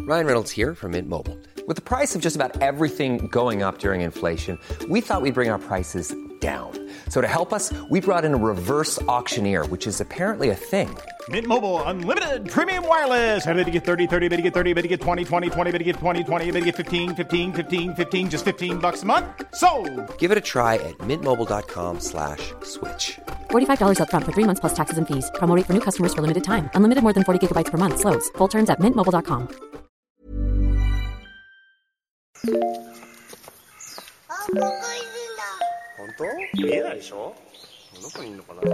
Ryan Reynolds here from Mint Mobile. With the price of just about everything going up during inflation, we thought we'd bring our prices down. So to help us, we brought in a reverse auctioneer, which is apparently a thing. Mint Mobile Unlimited Premium Wireless. How to get 30, 30, bit to get 30, bit to get 20, 20, 20, bit to get 20, 20, bit to get 15, 15, 15, 15, just $15 a month? Sold! Give it a try at mintmobile.com/switch. $45 up front for 3 months plus taxes and fees. Promo rate for new customers for limited time. Unlimited more than 40 gigabytes per month. Slows full terms at mintmobile.com. 本当？見えないでしょ？どこにいるのかな？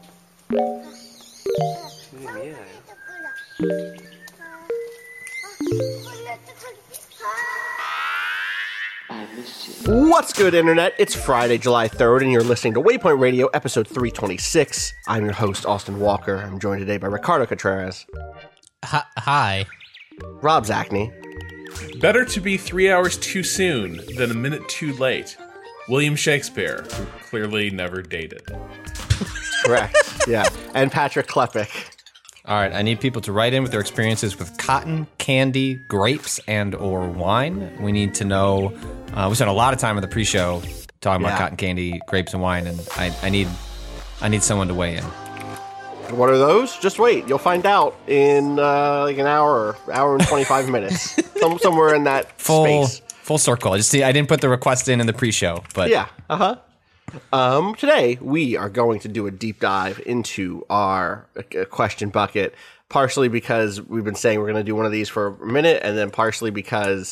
見えないよ。What's good, Internet? It's Friday, July 3rd, and you're listening to Waypoint Radio, episode 326. I'm your host, Austin Walker. I'm joined today by Ricardo Contreras. Hi. Rob Zachney. Better to be 3 hours too soon than a minute too late. William Shakespeare, who clearly never dated. Correct. Yeah. And Patrick Klepek. All right, I need people to write in with their experiences with cotton, candy, grapes, and or wine. We need to know. We spent a lot of time in the pre-show talking about cotton candy, grapes, and wine, and I need someone to weigh in. What are those? Just wait. You'll find out in like an hour and 25 minutes. Somewhere in that space. Full circle. I didn't put the request in the pre-show, but yeah. Today we are going to do a deep dive into our question bucket, partially because we've been saying we're going to do one of these for a minute, and then partially because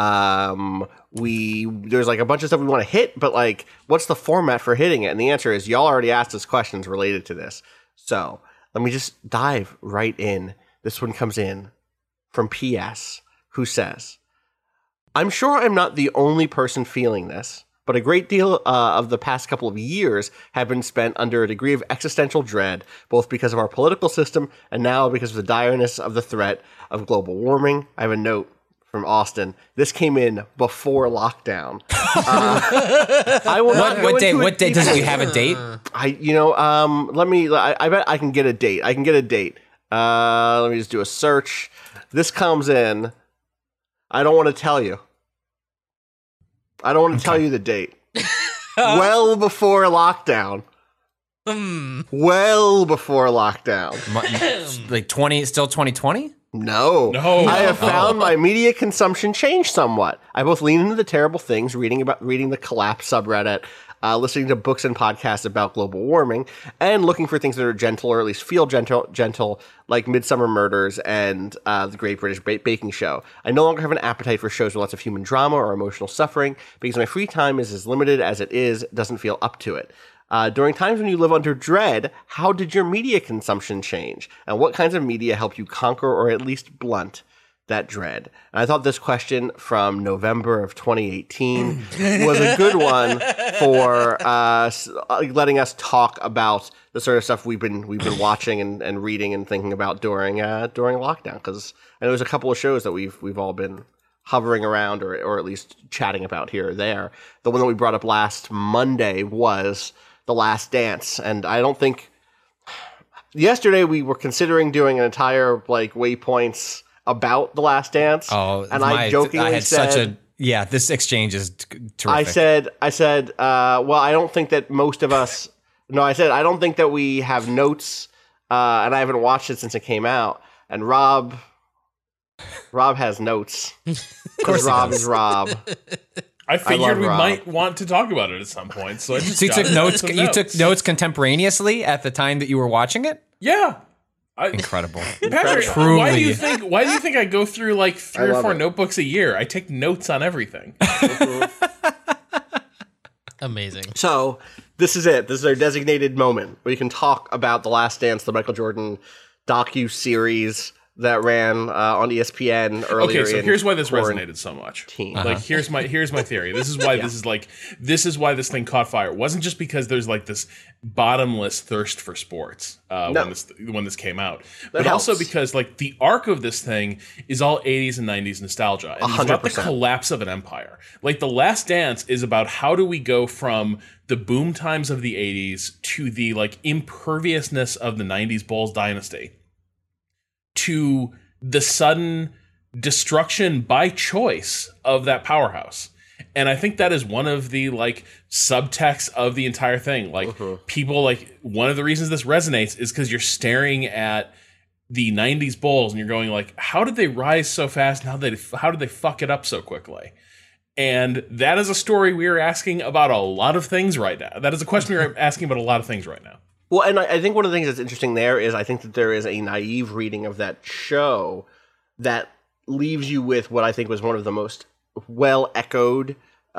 there's like a bunch of stuff we want to hit, but like, what's the format for hitting it? And the answer is y'all already asked us questions related to this. So let me just dive right in. This one comes in from PS, who says, I'm sure I'm not the only person feeling this, but a great deal of the past couple of years have been spent under a degree of existential dread, both because of our political system and now because of the direness of the threat of global warming. I have a note from Austin. This came in before lockdown. I will not what date does it have a date? I bet I can get a date. Let me just do a search. This comes in. I don't want to tell you. I don't want to tell you the date. Well before lockdown. Well before lockdown. Like 2020? No. I have found my media consumption changed somewhat. I both lean into the terrible things, reading the Collapse subreddit, listening to books and podcasts about global warming, and looking for things that are gentle, or at least feel gentle, like Midsummer Murders and The Great British Baking Show. I no longer have an appetite for shows with lots of human drama or emotional suffering, because my free time is as limited as it is, doesn't feel up to it. During times when you live under dread, how did your media consumption change? And what kinds of media help you conquer or at least blunt that dread? And I thought this question from November of 2018 was a good one for letting us talk about the sort of stuff we've been watching and reading and thinking about during lockdown. Because I know there's a couple of shows that we've all been hovering around or at least chatting about here or there. The one that we brought up last Monday was The Last Dance, and I don't think yesterday we were considering doing an entire like waypoints about The Last Dance. Oh, and I jokingly said, this exchange is terrific. I said, well, I don't think that most of us. No, I said I don't think that we have notes, and I haven't watched it since it came out. And Rob has notes. Of course, Rob is Rob. I figured we might want to talk about it at some point, so I just you took notes. You took notes contemporaneously at the time that you were watching it. Yeah, Incredible. Patrick, Truly. why do you think I go through like 3 or 4 notebooks a year? I take notes on everything. Amazing. So this is it. This is our designated moment where you can talk about The Last Dance, the Michael Jordan docu-series that ran on ESPN earlier. Okay, so here's why this resonated so much. Like, here's my theory. This is why this is why this thing caught fire. It wasn't just because there's like this bottomless thirst for sports when this came out, but also because like the arc of this thing is all 80s and 90s nostalgia, and it's about the collapse of an empire. Like The Last Dance is about how do we go from the boom times of the 80s to the like imperviousness of the 90s Bulls dynasty, to the sudden destruction by choice of that powerhouse. And I think that is one of the like subtext of the entire thing. Like people like one of the reasons this resonates is because you're staring at the 90s Bulls and you're going like, how did they rise so fast? And how did they fuck it up so quickly? And that is a story we are asking about a lot of things right now. That is a question we are asking about a lot of things right now. Well, and I think one of the things that's interesting there is I think that there is a naive reading of that show that leaves you with what I think was one of the most well echoed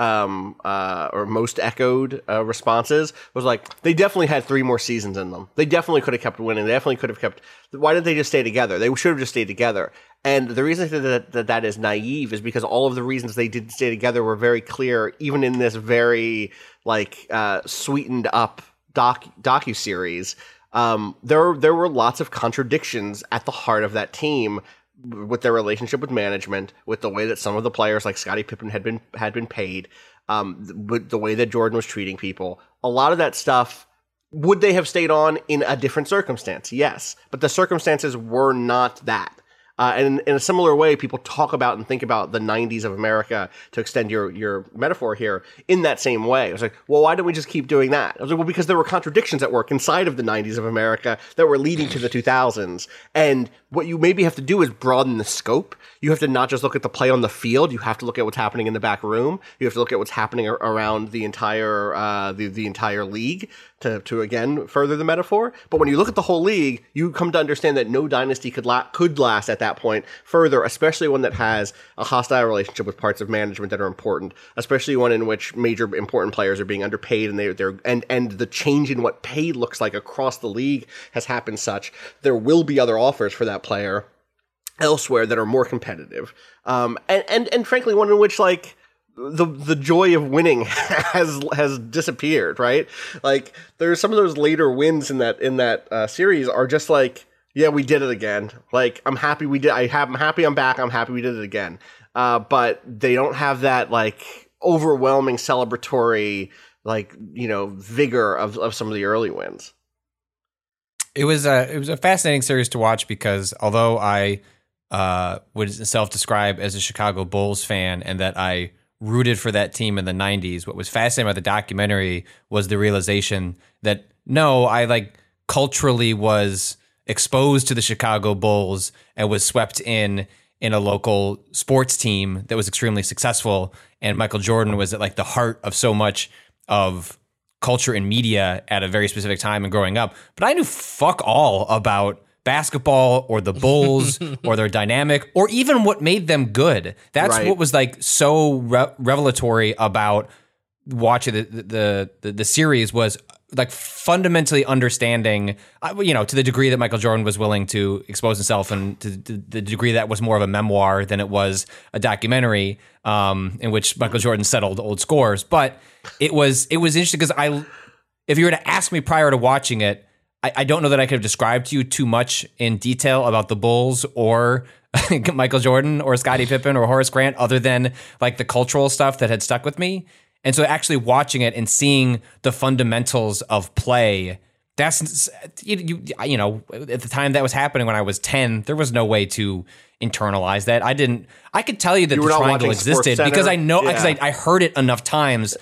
or most echoed responses was like, they definitely had 3 more seasons in them. They definitely could have kept winning. They definitely could have kept. Why didn't they just stay together? They should have just stayed together. And the reason that is naive is because all of the reasons they didn't stay together were very clear, even in this very like sweetened up docuseries. There were lots of contradictions at the heart of that team, with their relationship with management, with the way that some of the players like Scottie Pippen had been paid, with the way that Jordan was treating people. A lot of that stuff, would they have stayed on in a different circumstance? Yes, but the circumstances were not that. And in a similar way, people talk about and think about the 90s of America, to extend your metaphor here, in that same way. I was like, well, why don't we just keep doing that? I was like, well, because there were contradictions at work inside of the 90s of America that were leading to the 2000s. And what you maybe have to do is broaden the scope. You have to not just look at the play on the field. You have to look at what's happening in the back room. You have to look at what's happening around the entire the entire league to again further the metaphor. But when you look at the whole league, you come to understand that no dynasty could last at that point further, especially one that has a hostile relationship with parts of management that are important, especially one in which major important players are being underpaid, and the change in what pay looks like across the league has happened such there will be other offers for that player elsewhere that are more competitive, and frankly one in which like the joy of winning has disappeared, right? Like there's some of those later wins in that series are just like, yeah, we did it again. Like I'm happy we did. I'm happy I'm back. I'm happy we did it again. But they don't have that like overwhelming celebratory like vigor of some of the early wins. It was a fascinating series to watch because although I would self-describe as a Chicago Bulls fan and that I rooted for that team in the 90s, what was fascinating about the documentary was the realization that no, I like culturally was exposed to the Chicago Bulls and was swept in a local sports team that was extremely successful. And Michael Jordan was at like the heart of so much of culture and media at a very specific time and growing up. But I knew fuck all about basketball or the Bulls or their dynamic or even what made them good. That's right. What was like so revelatory about watching the series was like fundamentally understanding, to the degree that Michael Jordan was willing to expose himself and to the degree that was more of a memoir than it was a documentary in which Michael Jordan settled old scores. But it was interesting because if you were to ask me prior to watching it, I don't know that I could have described to you too much in detail about the Bulls or Michael Jordan or Scottie Pippen or Horace Grant other than like the cultural stuff that had stuck with me. And so actually watching it and seeing the fundamentals of play, that's, at the time that was happening when I was 10, there was no way to internalize that. I could tell you that the triangle existed because I know, because I heard it enough times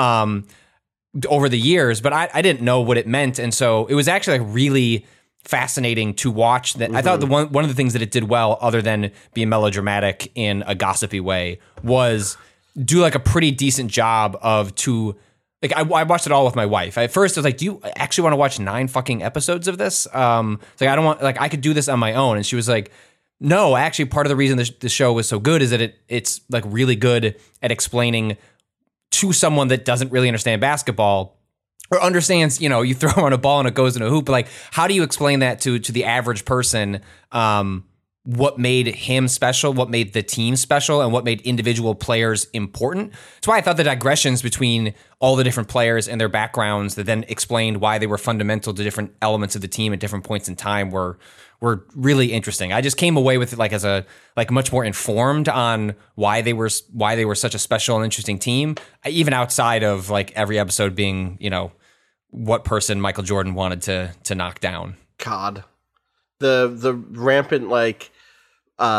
over the years, but I didn't know what it meant. And so it was actually like really fascinating to watch that. I thought one of the things that it did well, other than being melodramatic in a gossipy way, was do like a pretty decent job of I watched it all with my wife. At first I was like, do you actually want to watch 9 fucking episodes of this? I don't want, like, I could do this on my own. And she was like, no, actually part of the reason the show was so good is that it's like really good at explaining to someone that doesn't really understand basketball or understands, you throw on a ball and it goes in a hoop. But like, how do you explain that to the average person? What made him special, what made the team special, and what made individual players important. That's why I thought the digressions between all the different players and their backgrounds that then explained why they were fundamental to different elements of the team at different points in time were really interesting. I just came away with it as much more informed on why they were such a special and interesting team, even outside of like every episode being, what person Michael Jordan wanted to knock down. God. The rampant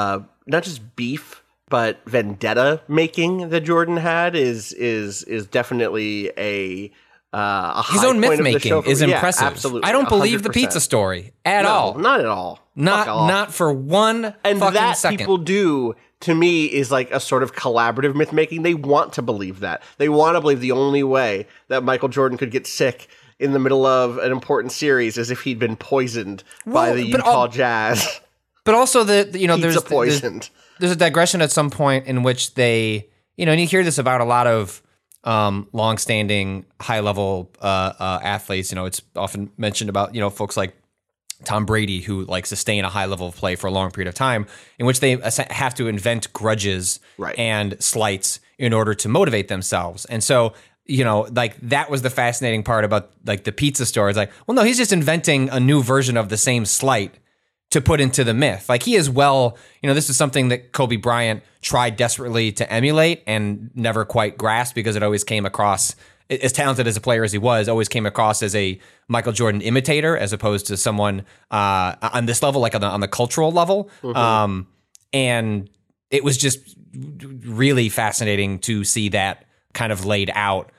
not just beef, but vendetta making that Jordan had is definitely a high his own myth making is impressive. Absolutely, I don't believe 100%. the pizza story at all. Not at all. Not for one and fucking that second. People do, to me, is like a sort of collaborative myth making. They want to believe that. They want to believe the only way that Michael Jordan could get sick in the middle of an important series is if he'd been poisoned by the Utah Jazz. But also there's poisoned. There's a digression at some point in which they, and you hear this about a lot of long-standing high-level athletes. It's often mentioned about folks like Tom Brady, who like sustain a high level of play for a long period of time, in which they have to invent grudges and slights in order to motivate themselves. And so, like that was the fascinating part about like the pizza store. It's like, well, no, he's just inventing a new version of the same slight to put into the myth. Like he is this is something that Kobe Bryant tried desperately to emulate and never quite grasped because it always came across, as talented as a player as he was, always came across as a Michael Jordan imitator as opposed to someone on this level, like on the cultural level. Mm-hmm. And it was just really fascinating to see that kind of laid out,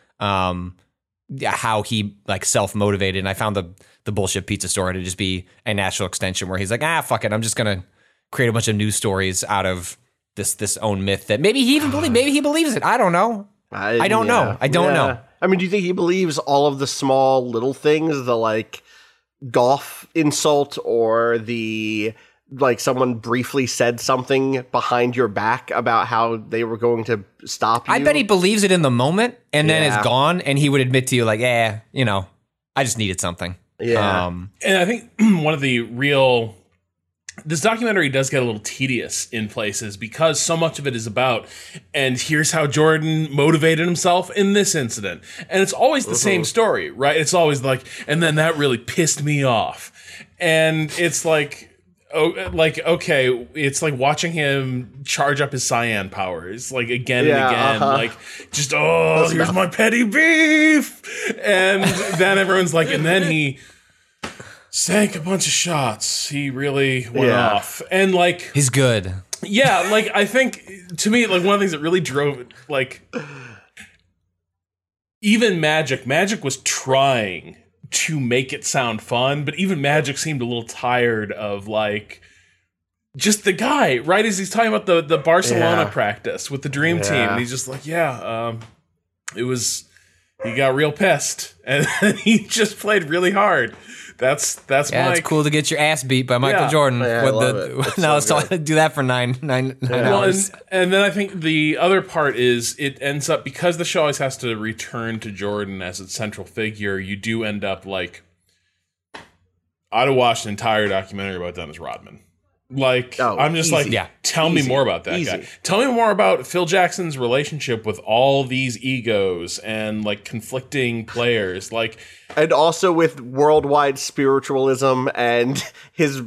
how he like self-motivated. And I found the bullshit pizza store to just be a natural extension where he's like, fuck it, I'm just going to create a bunch of news stories out of this own myth that maybe he even maybe he believes it. I don't know. I don't know. I don't know. I mean, do you think he believes all of the small little things, the like golf insult or the like someone briefly said something behind your back about how they were going to stop you? I bet he believes it in the moment and then it's gone and he would admit to you like, I just needed something. Yeah. And I think one of the this documentary does get a little tedious in places because so much of it is about, and here's how Jordan motivated himself in this incident. And it's always the same story, right? It's always like, and then that really pissed me off. And it's like, okay, it's like watching him charge up his cyan powers, like again and again, like just, here's my petty beef. And then everyone's like, and then he sank a bunch of shots. He really went off. And like, he's good. Yeah. Like, I think to me, like one of the things that really drove it, like even Magic was trying to make it sound fun, but even Magic seemed a little tired of like just the guy, right? As he's talking about the Barcelona practice with the dream team. And he's just like, it was, he got real pissed and he just played really hard. That's it's cool to get your ass beat by Michael Jordan. Yeah, I love it. Now let's do that for nine hours. And then I think the other part is it ends up, because the show always has to return to Jordan as its central figure, you do end up like, I'd have watched an entire documentary about Dennis Rodman. Like, I'm just easy. like, tell me more about that guy. Tell me more about Phil Jackson's relationship with all these egos and like conflicting players. Like, and also with worldwide spiritualism and his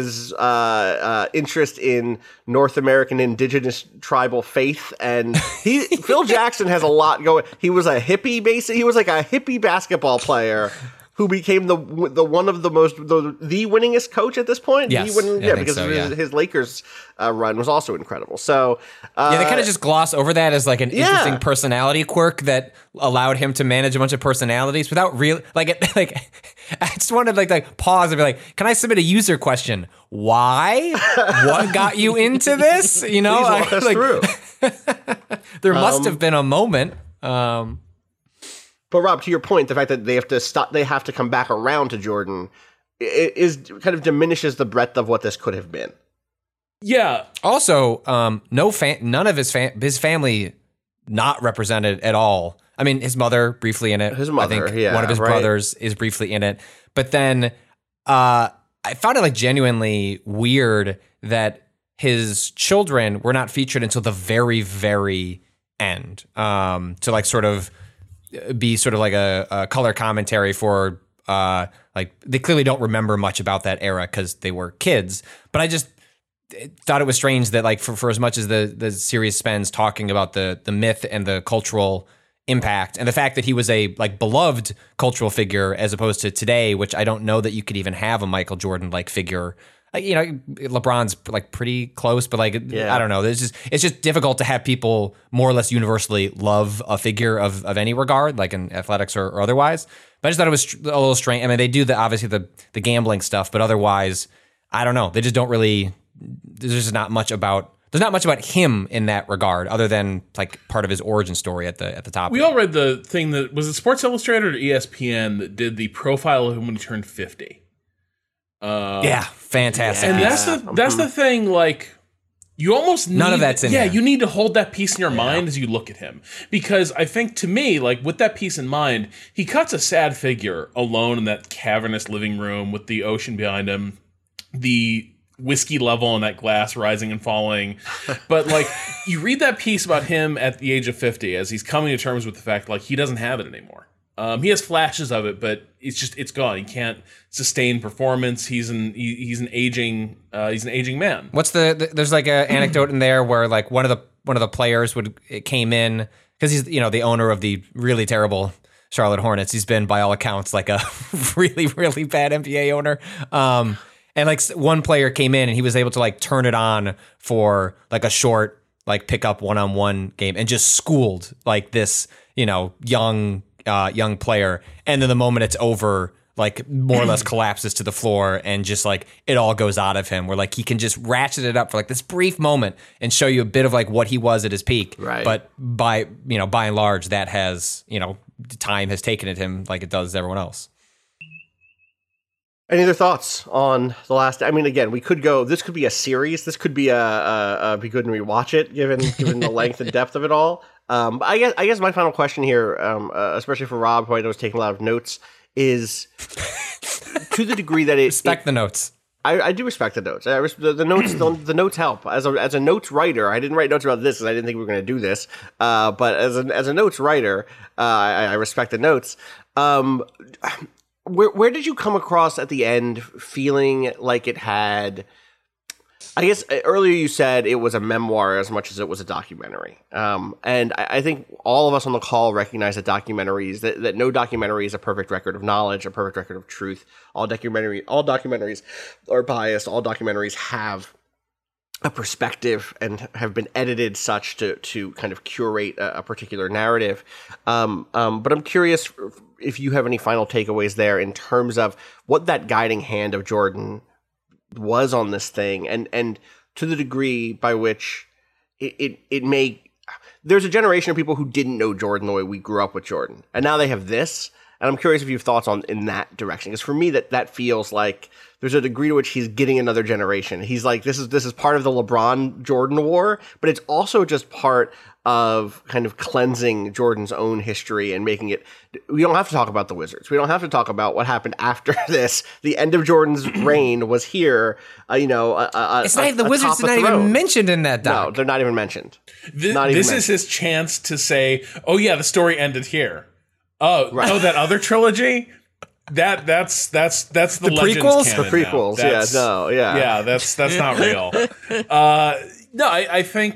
interest in North American indigenous tribal faith. And Phil Jackson has a lot going. He was a hippie, basically. He was like a hippie basketball player who became the one of the winningest coach at this point. Yes, Because his Lakers run was also incredible. So they kind of just gloss over that as like an interesting personality quirk that allowed him to manage a bunch of personalities without really like I just wanted to like pause and be like, can I submit a user question? Why? What got you into this? Please walk us through. There must have been a moment. But Rob, to your point, the fact that they have to come back around to Jordan is kind of diminishes the breadth of what this could have been. Yeah. Also, none of his family not represented at all. I mean, his mother briefly in it. His mother, I think one of his brothers is briefly in it. But then I found it like genuinely weird that his children were not featured until the very, very end. To like sort of be sort of like a color commentary for like they clearly don't remember much about that era because they were kids. But I just thought it was strange that like for as much as the series spends talking about the myth and the cultural impact and the fact that he was a like beloved cultural figure as opposed to today, which I don't know that you could even have a Michael Jordan like figure LeBron's like pretty close, but like I don't know. It's just difficult to have people more or less universally love a figure of any regard, like in athletics or otherwise. But I just thought it was a little strange. I mean, they do obviously the gambling stuff, but otherwise, I don't know. They just don't really. There's not much about him in that regard, other than like part of his origin story at the top. We all read the thing that was it Sports Illustrated or ESPN that did the profile of him when he turned 50. Yeah, fantastic. And that's the thing. Like, you almost need, none of that's in there. You need to hold that piece in your mind as you look at him, because I think to me, like with that piece in mind, he cuts a sad figure alone in that cavernous living room with the ocean behind him, the whiskey level in that glass rising and falling. But like, you read that piece about him at the age of 50 as he's coming to terms with the fact like he doesn't have it anymore. He has flashes of it, but it's gone. He can't sustain performance. He's an aging man. What's there's like an anecdote in there where like one of the players came in because he's the owner of the really terrible Charlotte Hornets. He's been by all accounts like a really, really bad NBA owner. And like one player came in and he was able to like turn it on for like a short like pickup one-on-one game and just schooled like this young player, and then the moment it's over, like more or less collapses to the floor and just like it all goes out of him, where like he can just ratchet it up for like this brief moment and show you a bit of like what he was at his peak. Right. But by and large, that has time has taken at him like it does everyone else. Any other thoughts on the last? I mean, again, we could go. This could be a series. This could be a be good and rewatch it, given the length and depth of it all. But I guess my final question here, especially for Rob, who I know is taking a lot of notes, is to the degree that it respect the notes. I do respect the notes. The notes. The notes help. As a notes writer, I didn't write notes about this because I didn't think we were going to do this. But as a notes writer, I respect the notes. Where did you come across at the end feeling like it had, I guess earlier you said it was a memoir as much as it was a documentary. And I think all of us on the call recognize that documentaries, that no documentary is a perfect record of knowledge, a perfect record of truth. All documentaries are biased. All documentaries have a perspective and have been edited such to kind of curate a particular narrative. But I'm curious if you have any final takeaways there in terms of what that guiding hand of Jordan was on this thing, and to the degree by which it may. There's a generation of people who didn't know Jordan the way we grew up with Jordan, and now they have this. And I'm curious if you have thoughts in that direction, because for me that feels like there's a degree to which he's getting another generation. He's like, this is part of the LeBron Jordan war, but it's also just part of kind of cleansing Jordan's own history and making it. We don't have to talk about the Wizards. We don't have to talk about what happened after this. The end of Jordan's reign was here. It's not the Wizards are not even mentioned in that doc. No, they're not even mentioned. This is his chance to say, "Oh yeah, the story ended here." Oh, right. Oh, that other trilogy. That's the prequels. Canon the prequels. Yeah, that's not real. No, I think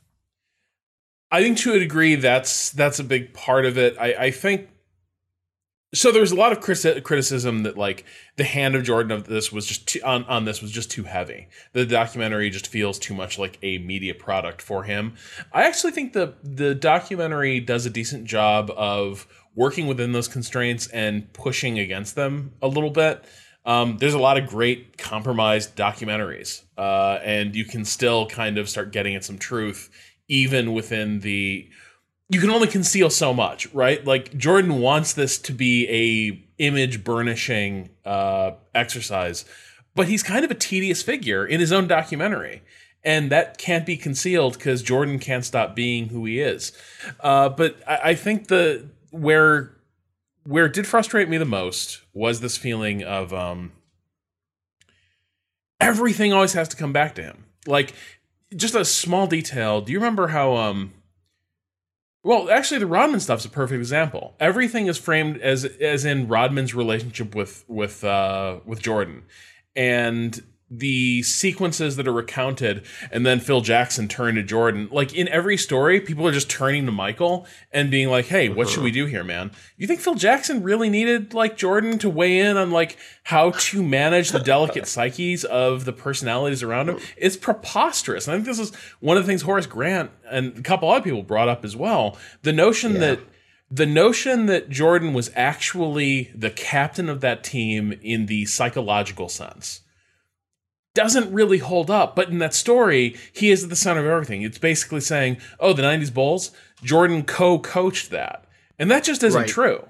to a degree that's a big part of it. I think so. There's a lot of criticism that like the hand of Jordan of this was just on this was just too heavy. The documentary just feels too much like a media product for him. I actually think the documentary does a decent job of working within those constraints and pushing against them a little bit. There's a lot of great compromised documentaries, and you can still kind of start getting at some truth, even within you can only conceal so much, right? Like Jordan wants this to be a image burnishing exercise, but he's kind of a tedious figure in his own documentary. And that can't be concealed because Jordan can't stop being who he is. But I think where it did frustrate me the most was this feeling of everything always has to come back to him. Like, just a small detail. Do you remember how well, actually the Rodman stuff's a perfect example. Everything is framed as in Rodman's relationship with Jordan. And the sequences that are recounted and then Phil Jackson turned to Jordan, like in every story, people are just turning to Michael and being like, hey, what should we do here, man? You think Phil Jackson really needed like Jordan to weigh in on like how to manage the delicate psyches of the personalities around him? It's preposterous. And I think this is one of the things Horace Grant and a couple other people brought up as well. The notion that Jordan was actually the captain of that team in the psychological sense doesn't really hold up. But in that story, he is at the center of everything. It's basically saying, oh, the 90s Bulls, Jordan co-coached that. And that just isn't true.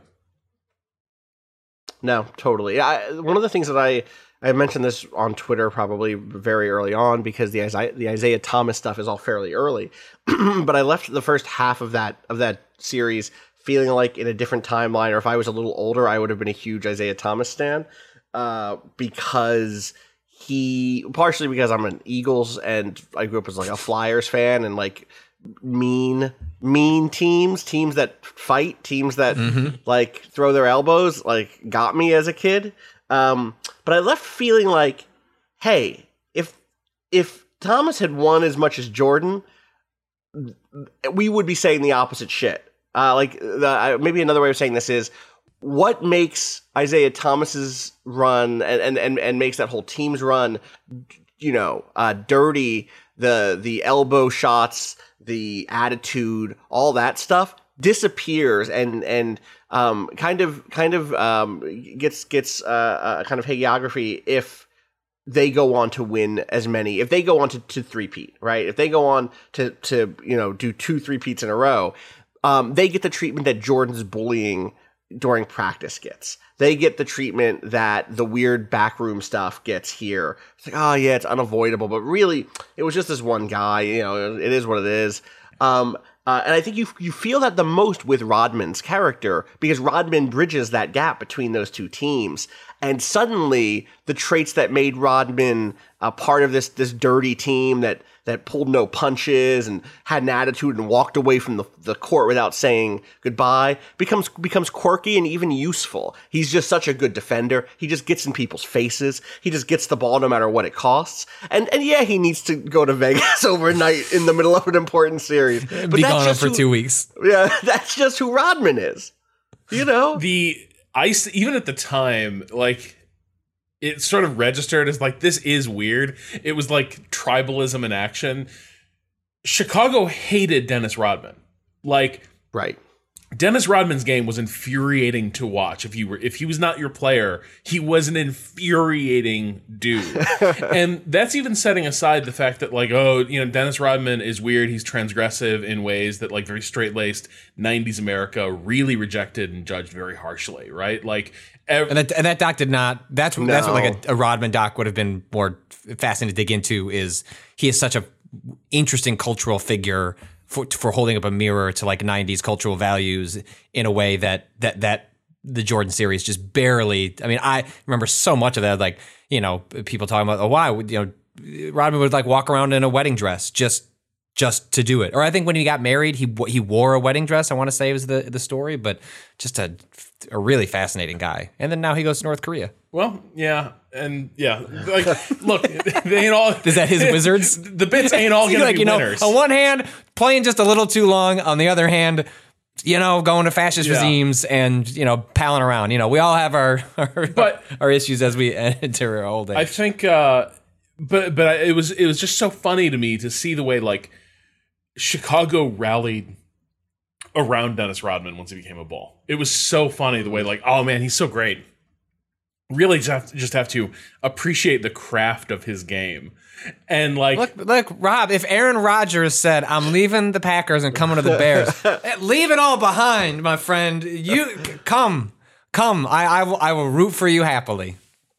No, totally. One of the things that I mentioned this on Twitter probably very early on because the Isaiah Thomas stuff is all fairly early. But I left the first half of that series feeling like in a different timeline, or if I was a little older, I would have been a huge Isaiah Thomas stan because partially because I'm an Eagles and I grew up as like a Flyers fan and like mean teams that fight, teams that like throw their elbows, like got me as a kid. But I left feeling like, hey, if Thomas had won as much as Jordan, we would be saying the opposite shit. Maybe another way of saying this is, what makes Isaiah Thomas's run and makes that whole team's run, dirty, the elbow shots, the attitude, all that stuff disappears and kind of gets kind of hagiography if they go on to win as many, if they go on to three-peat, right? If they go on to do 2 3-peats in a row, they get the treatment that Jordan's bullying during practice gets. They get the treatment that the weird backroom stuff gets here. It's like, oh yeah, it's unavoidable, but really, it was just this one guy. It is what it is. And I think you feel that the most with Rodman's character because Rodman bridges that gap between those two teams. And suddenly, the traits that made Rodman a part of this dirty team that pulled no punches and had an attitude and walked away from the court without saying goodbye becomes quirky and even useful. He's just such a good defender. He just gets in people's faces. He just gets the ball no matter what it costs. And yeah, he needs to go to Vegas overnight in the middle of an important series. But be gone for 2 weeks. Yeah, that's just who Rodman is. Even at the time, like, it sort of registered as like, this is weird. It was like tribalism in action. Chicago hated Dennis Rodman. Like, right. Dennis Rodman's game was infuriating to watch. If he was not your player, he was an infuriating dude. And that's even setting aside the fact that like, Dennis Rodman is weird. He's transgressive in ways that like very straight-laced 90s America really rejected and judged very harshly, right? Like, and that doc did not. That's what like a Rodman doc would have been more fascinating to dig into. Is he is such a interesting cultural figure for holding up a mirror to like 90s cultural values in a way that the Jordan series just barely. I mean, I remember so much of that. Like people talking about why Rodman would like walk around in a wedding dress just to do it. Or I think when he got married, he wore a wedding dress. I want to say was the story, but just a really fascinating guy. And then now he goes to North Korea. Well, yeah, and yeah, like, look, they ain't all. Is that his Wizards? The bits ain't all gonna be winners. On one hand, playing just a little too long. On the other hand, going to fascist regimes and palling around. We all have our issues as we enter our old age. I think, but it was just so funny to me to see the way like Chicago rallied around Dennis Rodman once he became a Bull. It was so funny the way like, oh man, he's so great. Really just have to appreciate the craft of his game. And like, look, Rob, if Aaron Rodgers said, I'm leaving the Packers and coming to the Bears, leave it all behind, my friend. You come. I will root for you happily.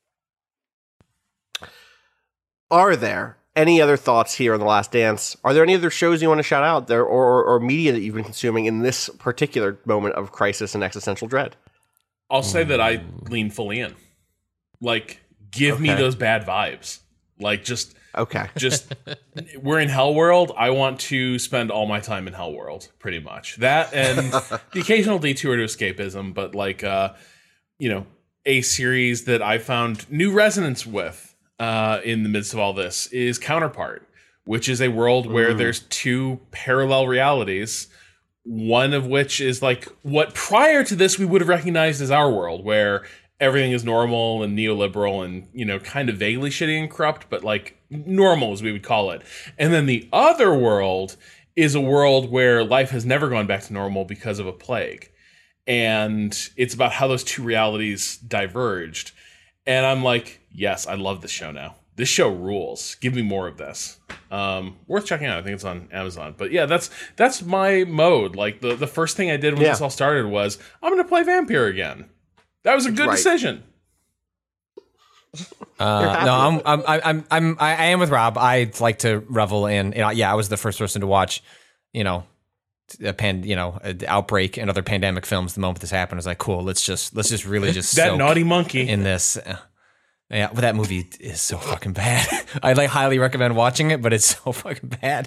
Are there any other thoughts here on The Last Dance? Are there any other shows you want to shout out there or media that you've been consuming in this particular moment of crisis and existential dread? I'll say that I lean fully in. Like, give me those bad vibes. Like, just we're in Hell World. I want to spend all my time in Hell World, pretty much. That and the occasional detour to escapism, but like, a series that I found new resonance with. in the midst of all this is Counterpart, which is a world where there's two parallel realities, one of which is like what prior to this we would have recognized as our world, where everything is normal and neoliberal and, you know, kind of vaguely shitty and corrupt, but like normal as we would call it. And then the other world is a world where life has never gone back to normal because of a plague. And it's about how those two realities diverged. And I'm like, yes, I love this show now. This show rules. Give me more of this. Worth checking out. I think it's on Amazon. But yeah, that's my mode. Like the first thing I did when this all started was I'm going to play Vampire again. That was a good decision. No, I am with Rob. I like to revel in. I was the first person to watch, the Outbreak and other pandemic films. The moment this happened, I was like, cool. Let's just really just that naughty monkey in this. Yeah, but that movie is so fucking bad. I highly recommend watching it, but it's so fucking bad.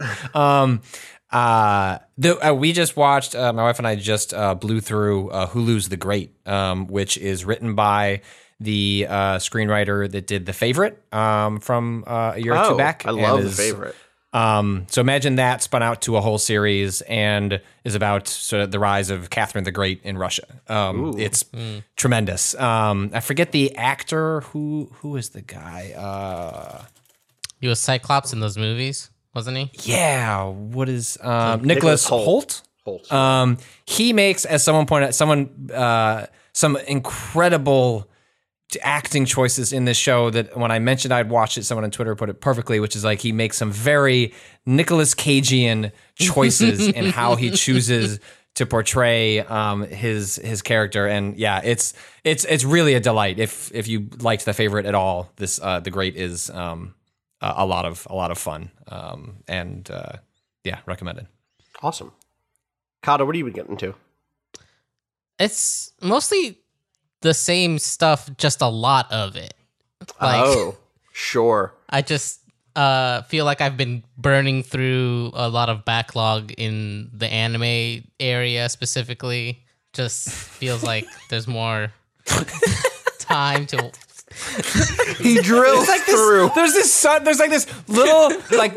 We just watched. My wife and I just blew through Hulu's The Great, which is written by the screenwriter that did The Favorite from a year or two back. I love The Favorite. So imagine that spun out to a whole series and is about sort of the rise of Catherine the Great in Russia. It's tremendous. I forget the actor. Who is the guy? He was Cyclops in those movies, wasn't he? Yeah. What is Nicholas Hoult? He makes, as someone pointed out, some incredible acting choices in this show that when I mentioned I'd watch it, someone on Twitter put it perfectly, which is like he makes some very Nicolas Cagean choices in how he chooses to portray his character. And yeah, it's really a delight. If you liked The Favorite at all, this The Great is a lot of fun. Recommended. Awesome. Kato, what are you getting to? It's mostly the same stuff, just a lot of it. Sure. I just feel like I've been burning through a lot of backlog in the anime area specifically. Just feels like there's more time to... He drills through. There's this little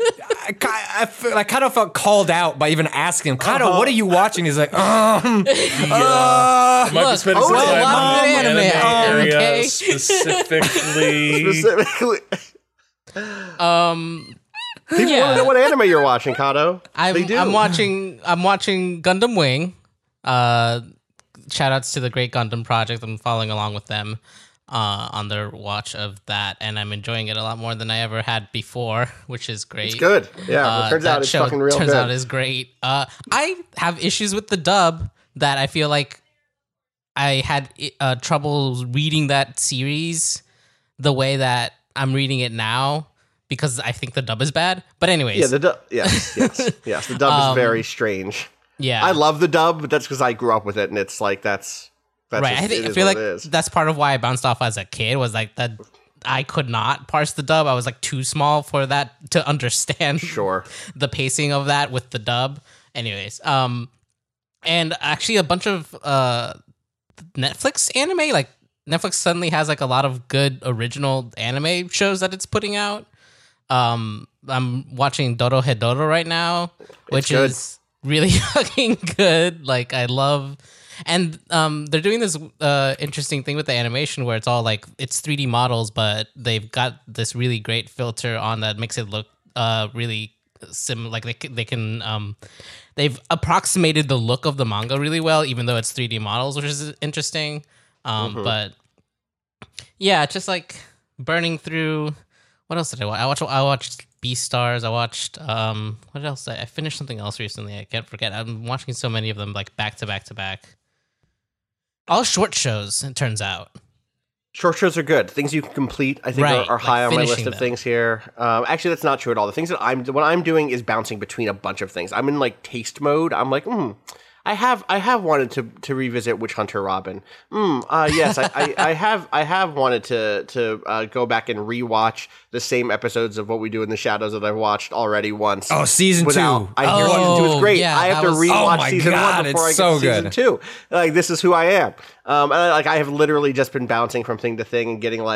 I kind of felt called out by even asking him, Kato, what are you watching? He's like, might be spending some time in the anime area specifically. People want to know what anime you're watching, Kato. I'm watching Gundam Wing. Shout outs to the Great Gundam Project. I'm following along with them on their watch of that, and I'm enjoying it a lot more than I ever had before, which is great. It's good. Yeah, it turns out it's fucking real good. Turns out is great. I have issues with the dub that I feel like I had trouble reading that series the way that I'm reading it now because I think the dub is bad. But anyways. Yeah, the dub. Yes. The dub is very strange. Yeah. I love the dub, but that's because I grew up with it, and it's like that's right. Just, I feel like that's part of why I bounced off as a kid, was like that I could not parse the dub. I was like too small for that to understand the pacing of that with the dub. Anyways, and actually a bunch of Netflix anime, like Netflix suddenly has like a lot of good original anime shows that it's putting out. I'm watching Dorohedoro right now, which is really fucking good. Like I love, and they're doing this interesting thing with the animation where it's all like it's 3D models, but they've got this really great filter on that makes it look really similar. Like they can they've approximated the look of the manga really well, even though it's 3D models, which is interesting. But yeah, just like burning through. What else did I watch? I watched Beastars. I watched what else? I finished something else recently. I can't forget. I'm watching so many of them like back to back to back. All short shows, it turns out. Short shows are good. Things you can complete, I think, are high on my list of things here. Actually, that's not true at all. The things that what I'm doing is bouncing between a bunch of things. I'm in like taste mode. I'm like, I have wanted to revisit Witch Hunter Robin. Yes, I have wanted to go back and rewatch the same episodes of What We Do in the Shadows that I've watched already once. Oh, season 2. I hear season 2 is great. Yeah, I have to rewatch season 1 before I get to season 2. Like, this is who I am. And I have literally just been bouncing from thing to thing and getting like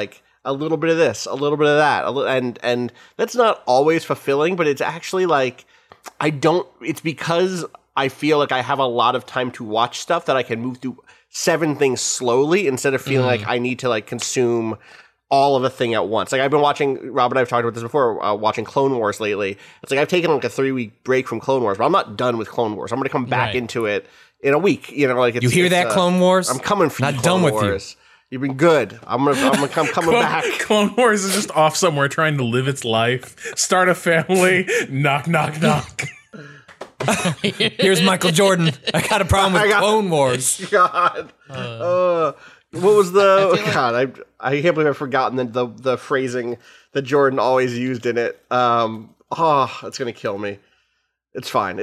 a little bit of this, a little bit of that, and that's not always fulfilling, but it's actually like it's because I feel like I have a lot of time to watch stuff that I can move through 7 things slowly instead of feeling like I need to like consume all of a thing at once. Like I've been watching, Rob and I have talked about this before, watching Clone Wars lately. It's like I've taken like a 3-week break from Clone Wars, but I'm not done with Clone Wars. I'm going to come back into it in a week. You know, like you hear that, Clone Wars? I'm coming for you, not done with you. You've been good. I'm coming back. Clone Wars is just off somewhere trying to live its life, start a family. Knock, knock, knock. Here's Michael Jordan. I got a problem with Clone Wars. God. What was the God? I can't believe I've forgotten the phrasing that Jordan always used in it. It's gonna kill me. It's fine.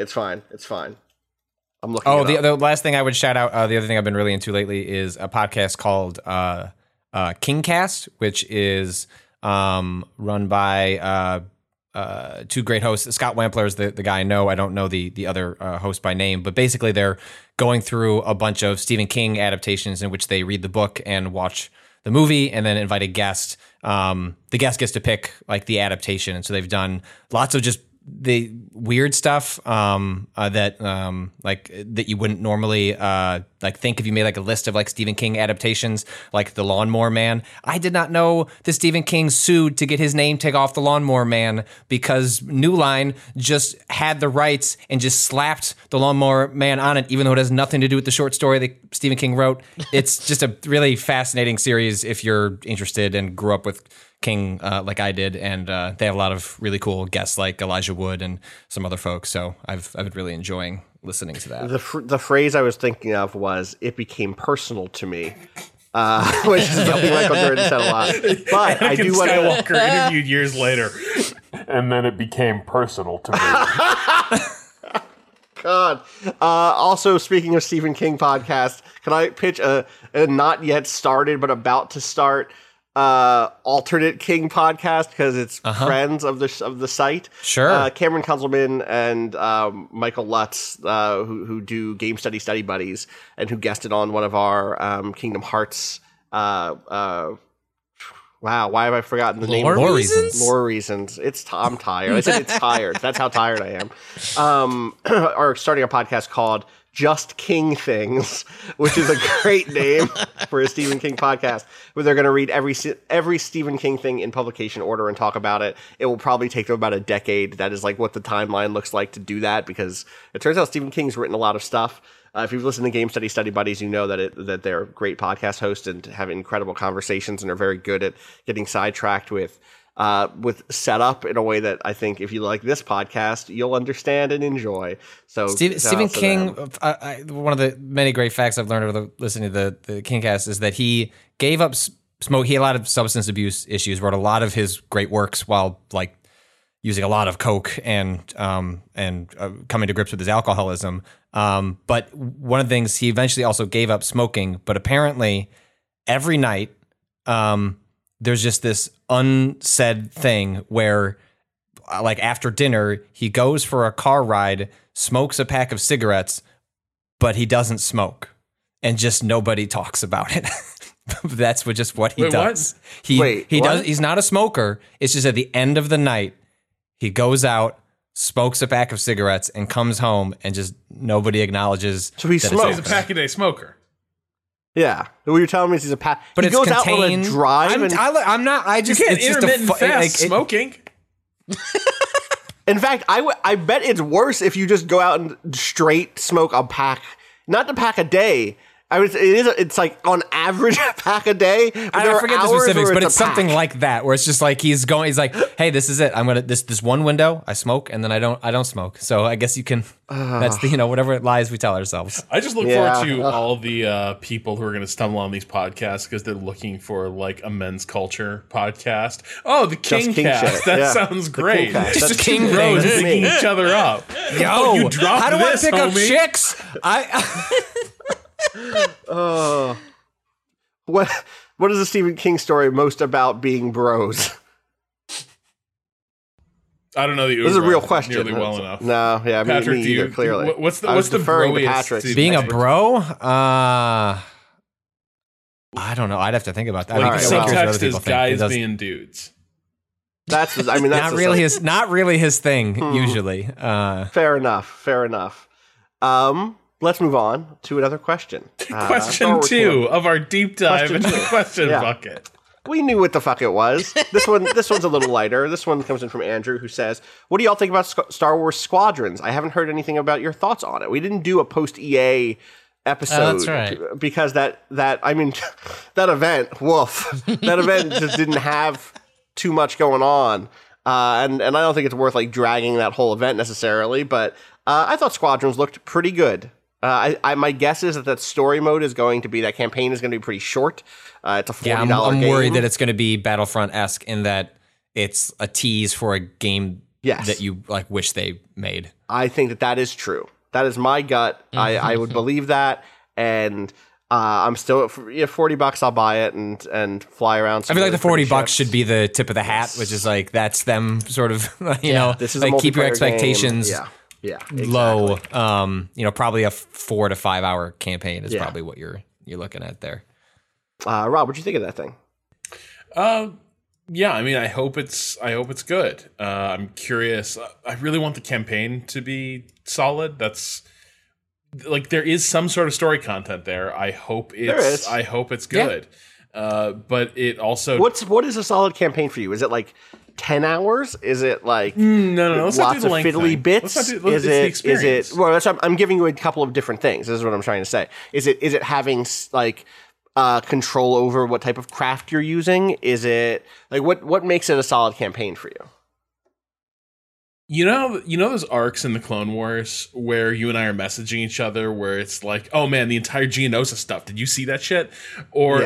I'm looking. Oh, the last thing I would shout out. The other thing I've been really into lately is a podcast called Kingcast, which is run by 2 great hosts. Scott Wampler is the guy I know. I don't know the other host by name, but basically they're going through a bunch of Stephen King adaptations in which they read the book and watch the movie and then invite a guest. The guest gets to pick like the adaptation. And so they've done lots of just the weird stuff that you wouldn't normally like think if you made like a list of like Stephen King adaptations, like The Lawnmower Man. I did not know that Stephen King sued to get his name taken off The Lawnmower Man because New Line just had the rights and just slapped The Lawnmower Man on it, even though it has nothing to do with the short story that Stephen King wrote. It's just a really fascinating series if you're interested and grew up with King like I did, and they have a lot of really cool guests like Elijah Wood and some other folks. So I've been really enjoying listening to that. The phrase I was thinking of was "it became personal to me," which is something Michael Jordan said a lot. But I do want Skywalker interviewed years later, and then it became personal to me. God. Also, speaking of Stephen King podcast, can I pitch a not yet started but about to start alternate King podcast because it's friends of the site. Sure. Cameron Kunzelman and Michael Lutz, who do Game Study Buddies and who guested on one of our Kingdom Hearts. Wow, why have I forgotten the name? Lore Reasons. Lore Reasons. I'm tired. I said it's tired. That's how tired I am. Are starting a podcast called Just King Things, which is a great name for a Stephen King podcast, where they're going to read every Stephen King thing in publication order and talk about it. It will probably take them about a decade. That is like what the timeline looks like to do that, because it turns out Stephen King's written a lot of stuff. If you've listened to Game Study Buddies, you know that they're great podcast hosts and have incredible conversations and are very good at getting sidetracked with setup in a way that I think if you like this podcast, you'll understand and enjoy. So Stephen King, one of the many great facts I've learned over listening to the Kingcast is that he gave up smoke. He had a lot of substance abuse issues, wrote a lot of his great works while like using a lot of coke and coming to grips with his alcoholism. But one of the things, he eventually also gave up smoking, but apparently every night there's just this unsaid thing where like after dinner, he goes for a car ride, smokes a pack of cigarettes, but he doesn't smoke, and just nobody talks about it. That's what he does. What? He does. He's not a smoker. It's just at the end of the night, he goes out, smokes a pack of cigarettes, and comes home, and just nobody acknowledges. So he smokes. He's a pack-a-day smoker. Yeah, what you're telling me is he's a pack. But he it's goes contained. Out on a drive. I'm not. I just. You can't it's just intermittent fast smoking. In fact, I bet it's worse if you just go out and straight smoke a pack, not a pack a day. It's like on average a pack a day. I forget the specifics, but it's something like that, where it's just like he's like, hey, this is it. I'm gonna this one window I smoke, and then I don't smoke. So I guess you can. That's the whatever lies we tell ourselves. I just look forward to all the people who are going to stumble on these podcasts because they're looking for like a men's culture podcast. Oh, the Kingcast. That sounds great. Just King Bros picking each other up. Yo, you dropped how do this, I pick up homie? chicks? What is the Stephen King story most about being bros? I don't know the This is a real question. Nearly well enough. No, yeah, Patrick, me either, clearly. What's the broiest Patrick. Being a bro? I don't know. I'd have to think about that. Like, right, subtext is guys being dudes. That's not really his thing usually. Fair enough. Let's move on to another question. Question 2 of our deep dive into the question bucket. We knew what the fuck it was. This one's a little lighter. This one comes in from Andrew, who says, "What do y'all think about Star Wars Squadrons? I haven't heard anything about your thoughts on it. We didn't do a post EA episode that's right. because that event, woof, that event just didn't have too much going on, and I don't think it's worth like dragging that whole event necessarily. But I thought Squadrons looked pretty good. My guess is that story mode is going to be, that campaign is going to be pretty short. It's a $40 game. I'm worried that it's going to be Battlefront-esque in that it's a tease for a game that you like wish they made. I think that is true. That is my gut. I would believe that, and I'm still at $40. I'll buy it and fly around. I feel like the $40 should be the tip of the hat, which is like that's them sort of this is like keep your expectations. Game. Yeah, exactly. Low. Probably a 4 to 5 hour campaign is probably what you're looking at there. Rob, what'd you think of that thing? Yeah, I mean, I hope it's good. I'm curious. I really want the campaign to be solid. That's like, there is some sort of story content there. I hope it's good. But it also, what is a solid campaign for you? Is it like 10 hours? Is it like no? Let's lots of fiddly bits? Is it? Well, I'm giving you a couple of different things. This is what I'm trying to say. Is it having like control over what type of craft you're using? Is it like what makes it a solid campaign for you? You know those arcs in the Clone Wars where you and I are messaging each other, where it's like, oh man, the entire Geonosis stuff. Did you see that shit? Or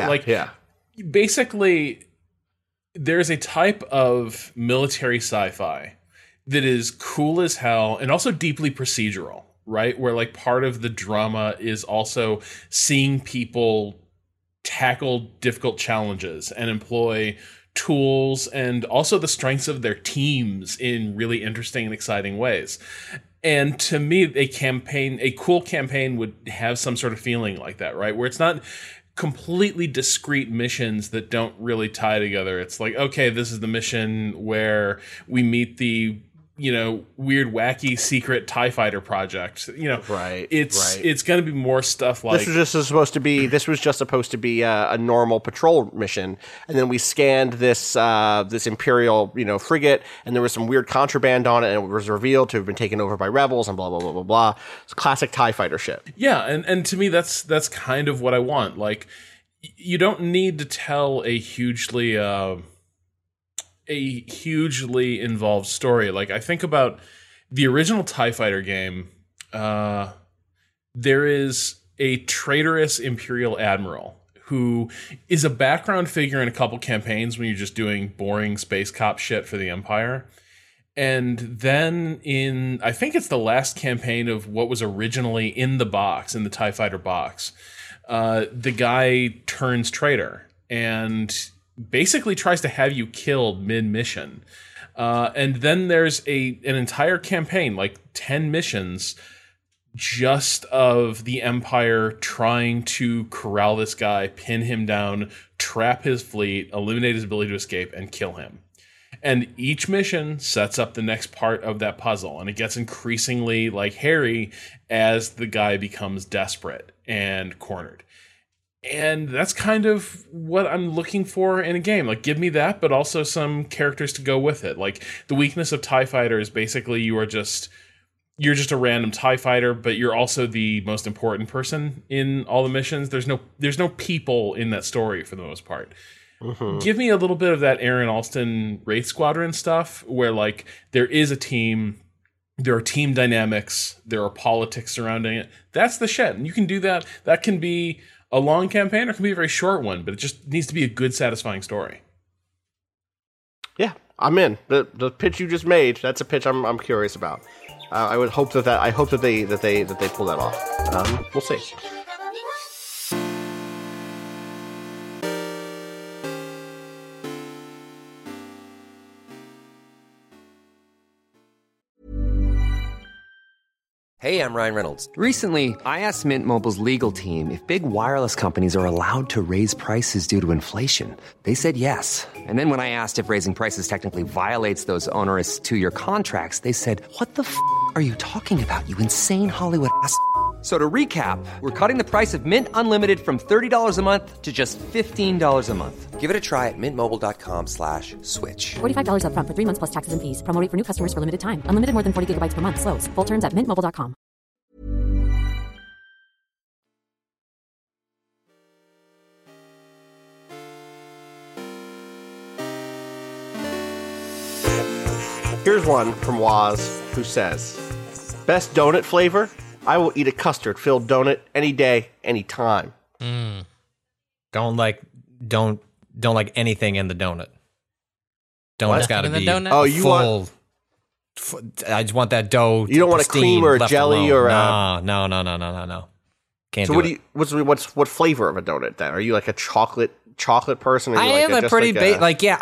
basically, there's a type of military sci-fi that is cool as hell and also deeply procedural, right? Where like part of the drama is also seeing people tackle difficult challenges and employ tools and also the strengths of their teams in really interesting and exciting ways. And to me, a cool campaign would have some sort of feeling like that, right? Where it's not completely discrete missions that don't really tie together. It's like, okay, this is the mission where we meet the weird, wacky, secret TIE fighter project. It's going to be more stuff like this was just supposed to be a normal patrol mission, and then we scanned this Imperial frigate, and there was some weird contraband on it, and it was revealed to have been taken over by rebels, and blah blah blah blah blah. It's classic TIE fighter shit. Yeah, and to me that's kind of what I want. Like, you don't need to tell a hugely involved story. Like, I think about the original TIE Fighter game. There is a traitorous Imperial Admiral who is a background figure in a couple campaigns when you're just doing boring space cop shit for the Empire. And then in, I think it's the last campaign of what was originally in the box, in the TIE Fighter box, the guy turns traitor and basically tries to have you killed mid-mission. And then there's an entire campaign, like 10 missions, just of the Empire trying to corral this guy, pin him down, trap his fleet, eliminate his ability to escape, and kill him. And each mission sets up the next part of that puzzle, and it gets increasingly like hairy as the guy becomes desperate and cornered. And that's kind of what I'm looking for in a game. Like, give me that, but also some characters to go with it. Like, the weakness of TIE Fighter is basically you're just a random TIE fighter, but you're also the most important person in all the missions. There's no people in that story for the most part. Mm-hmm. Give me a little bit of that Aaron Alston Wraith Squadron stuff, where like there is a team, there are team dynamics, there are politics surrounding it. That's the shit. And you can do that. That can be a long campaign or it can be a very short one, but it just needs to be a good, satisfying story. Yeah, I'm in. The pitch you just made, that's a pitch I'm curious about. I would hope that they pull that off. We'll see. Hey, I'm Ryan Reynolds. Recently, I asked Mint Mobile's legal team if big wireless companies are allowed to raise prices due to inflation. They said yes. And then when I asked if raising prices technically violates those onerous 2-year contracts, they said, "What the f*** are you talking about, you insane Hollywood ass?" So to recap, we're cutting the price of Mint Unlimited from $30 a month to just $15 a month. Give it a try at mintmobile.com/switch. $45 up front for 3 months plus taxes and fees. Promo rate for new customers for limited time. Unlimited more than 40 gigabytes per month. Slows full terms at mintmobile.com. Here's one from Waz who says, best donut flavor? I will eat a custard-filled donut any day, any time. Don't like anything in the donut. Donut's got to be full. I just want that dough. You don't want a cream or a jelly or a... No. Can't so do it. What flavor of a donut then? Are you like a chocolate person? Or I am a pretty big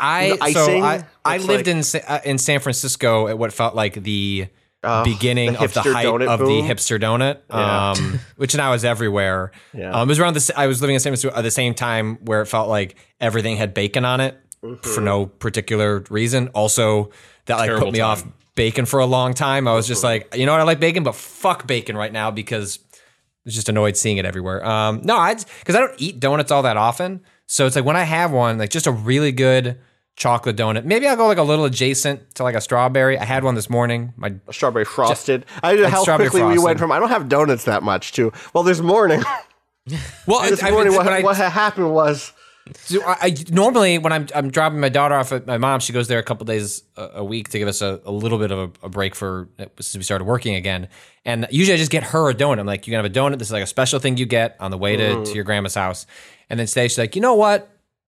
I lived in San Francisco at what felt like the beginning of the hype of the hipster donut, which now is everywhere. Yeah. It was around this. I was living in San Francisco at the same time where it felt like everything had bacon on it for no particular reason. Also, that like put me off bacon for a long time. I was just like, you know what, I like bacon, but fuck bacon right now because I was just annoyed seeing it everywhere. Because I don't eat donuts all that often, so it's like when I have one, like just a really good chocolate donut. Maybe I'll go like a little adjacent to like a strawberry. I had one this morning. A strawberry frosted. I know how quickly frosted. We went from I don't have donuts that much to this morning. Well, this morning what happened was. So I normally when I'm dropping my daughter off at my mom, she goes there a couple days a week to give us a little bit of a break since we started working again. And usually I just get her a donut. I'm like, you can have a donut. This is like a special thing you get on the way to your grandma's house. And then today she's like, you know what?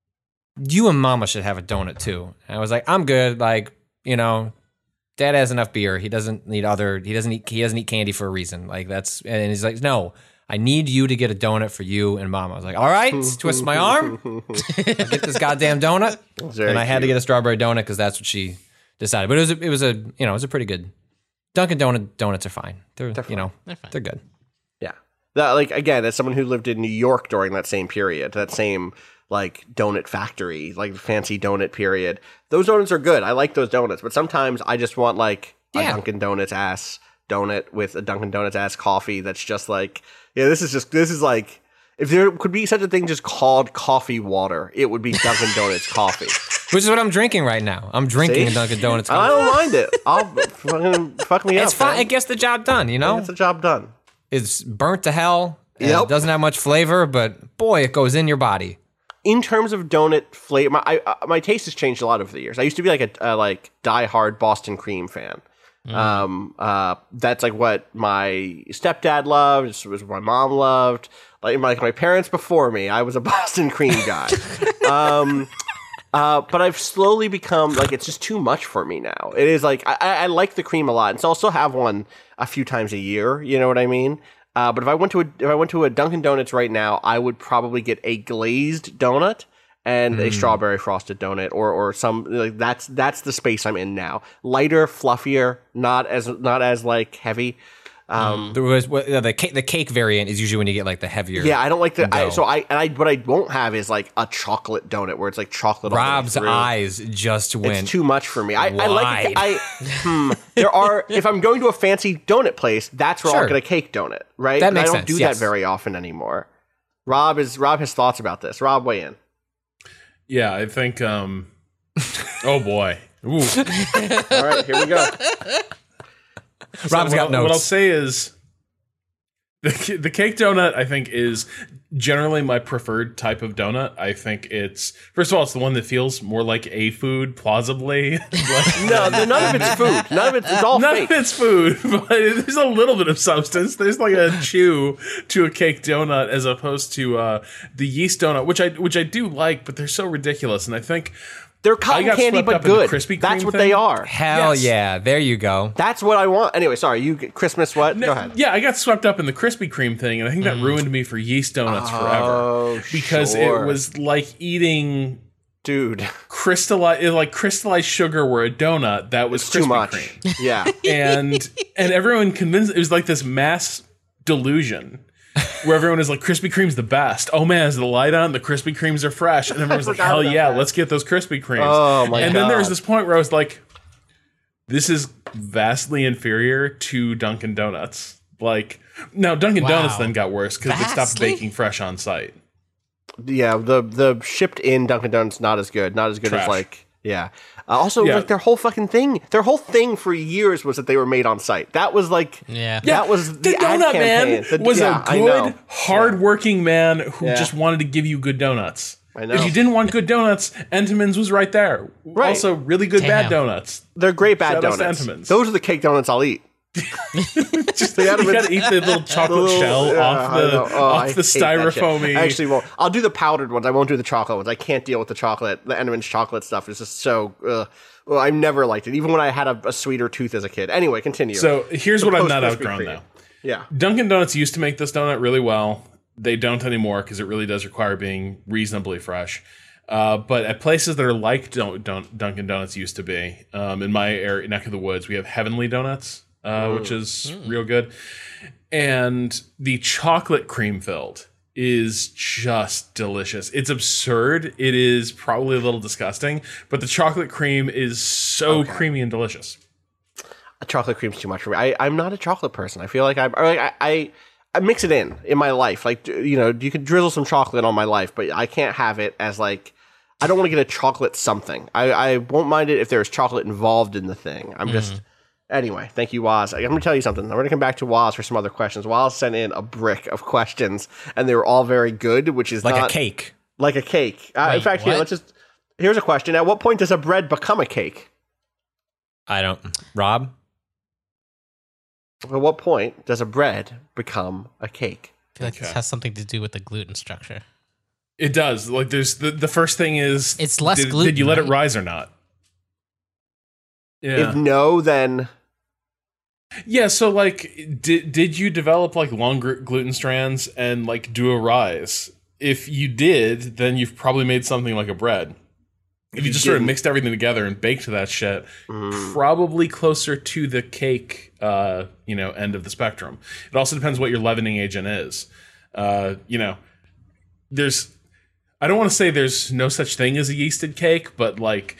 You and mama should have a donut too. And I was like, I'm good. Like, you know, dad has enough beer. He doesn't need he doesn't eat candy for a reason. Like and he's like, no, I need you to get a donut for you and mama. I was like, all right, twist my arm. I'll get this goddamn donut. And I had to get a strawberry donut because that's what she decided. But it was a pretty good Dunkin' donuts are fine. They're fine. They're good. Yeah. Like again, as someone who lived in New York during that same period, that same like donut factory, like fancy donut period. Those donuts are good. I like those donuts, but sometimes I just want like a Dunkin' Donuts ass donut with a Dunkin' Donuts ass coffee. That's just like, this is like, if there could be such a thing just called coffee water, it would be Dunkin' Donuts coffee. Which is what I'm drinking right now. I'm drinking a Dunkin' Donuts coffee. I don't mind it. I'll fuck me up. It's fine. Man. It gets the job done, you know? It gets the job done. It's burnt to hell. It doesn't have much flavor, but boy, it goes in your body. In terms of donut flavor, my taste has changed a lot over the years. I used to be like a diehard Boston cream fan. That's like what my stepdad loved. It was what my mom loved. Like my parents before me, I was a Boston cream guy. But I've slowly become like it's just too much for me now. It is like I like the cream a lot, and so I'll still have one a few times a year. You know what I mean? But if I went to a Dunkin' Donuts right now, I would probably get a glazed donut and a strawberry frosted donut, or some like that's the space I'm in now. Lighter, fluffier, not as like heavy. There was the cake variant is usually when you get like the heavier. Yeah, I don't like the. What I won't have is like a chocolate donut where it's like chocolate. Rob's eyes just went. It's too much for me. I like it. There are if I'm going to a fancy donut place, that's where I'll get a cake donut, right? That makes sense. I don't do that very often anymore. Rob has thoughts about this. Rob, weigh in. Yeah, I think. Oh boy. Ooh. All right, here we go. Rob's got notes. What I'll say is the cake donut, I think, is generally my preferred type of donut. I think it's, first of all, it's the one that feels more like a food, plausibly. No, none of it's food. It's all none fake. None of it's food, but there's a little bit of substance. There's like a chew to a cake donut as opposed to the yeast donut, which I do like, but they're so ridiculous. And I think they're cotton candy, but good. That's what they are. Hell yeah. There you go. That's what I want. Anyway, sorry. You get Christmas what? Go ahead. Yeah, I got swept up in the Krispy Kreme thing, and I think that ruined me for yeast donuts forever. Because it was like eating crystallized sugar were a donut that was Krispy too much. Kreme. Yeah. and everyone convinced it was like this mass delusion where everyone is like, Krispy Kreme's the best. Oh man, is the light on? The Krispy Kremes are fresh. And everyone's like, hell yeah, let's get those Krispy Kremes. Oh my God. And then there was this point where I was like, this is vastly inferior to Dunkin' Donuts. Like, now Dunkin' Donuts then got worse because they stopped baking fresh on site. Yeah, the shipped in Dunkin' Donuts not as good. Not as good as like like their whole fucking thing. Their whole thing for years was that they were made on site. That was like that was the ad donut campaign. Man was a good, hardworking man who just wanted to give you good donuts. I know. If you didn't want good donuts, Entenmann's was right there. Right. Also, really good bad donuts. They're great bad Shout donuts. Those are the cake donuts I'll eat. Just you gotta eat the little chocolate shell off the styrofoamy. I actually won't. I'll do the powdered ones. I won't do the chocolate ones. I can't deal with the chocolate. The Entenmann's chocolate stuff is just so. Well, I never liked it, even when I had a sweeter tooth as a kid. Anyway, continue. So here's what I've not outgrown though. Yeah, Dunkin' Donuts used to make this donut really well. They don't anymore because it really does require being reasonably fresh. But at places that are like Dunkin' Donuts used to be, in my area, neck of the woods, we have Heavenly Donuts. Which is real good. And the chocolate cream filled is just delicious. It's absurd. It is probably a little disgusting, but the chocolate cream is so creamy and delicious. A chocolate cream's too much for me. I'm not a chocolate person. I feel like I mix it in my life. Like, you know, you can drizzle some chocolate on my life, but I can't have it as like, I don't want to get a chocolate something. I won't mind it if there's chocolate involved in the thing. I'm just... Anyway, thank you, Waz. I'm going to tell you something. I'm going to come back to Waz for some other questions. Waz sent in a brick of questions, and they were all very good, which is like a cake. Like a cake. In fact, here's a question. At what point does a bread become a cake? I don't. Rob? At what point does a bread become a cake? I feel like this has something to do with the gluten structure. It does. Like, there's the first thing is... It's less gluten, did you let it rise or not? Yeah. If no, then... Yeah, so, like, did you develop, like, long gluten strands and, like, do a rise? If you did, then you've probably made something like a bread. If you just sort of mixed everything together and baked that shit, probably closer to the cake, end of the spectrum. It also depends what your leavening agent is. There's... I don't want to say there's no such thing as a yeasted cake, but, like...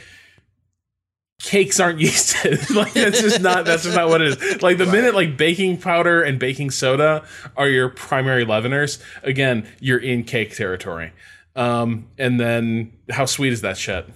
Cakes aren't yeasted. Like that's just not what it is. Like the minute like baking powder and baking soda are your primary leaveners, again, you're in cake territory. And then how sweet is that shit?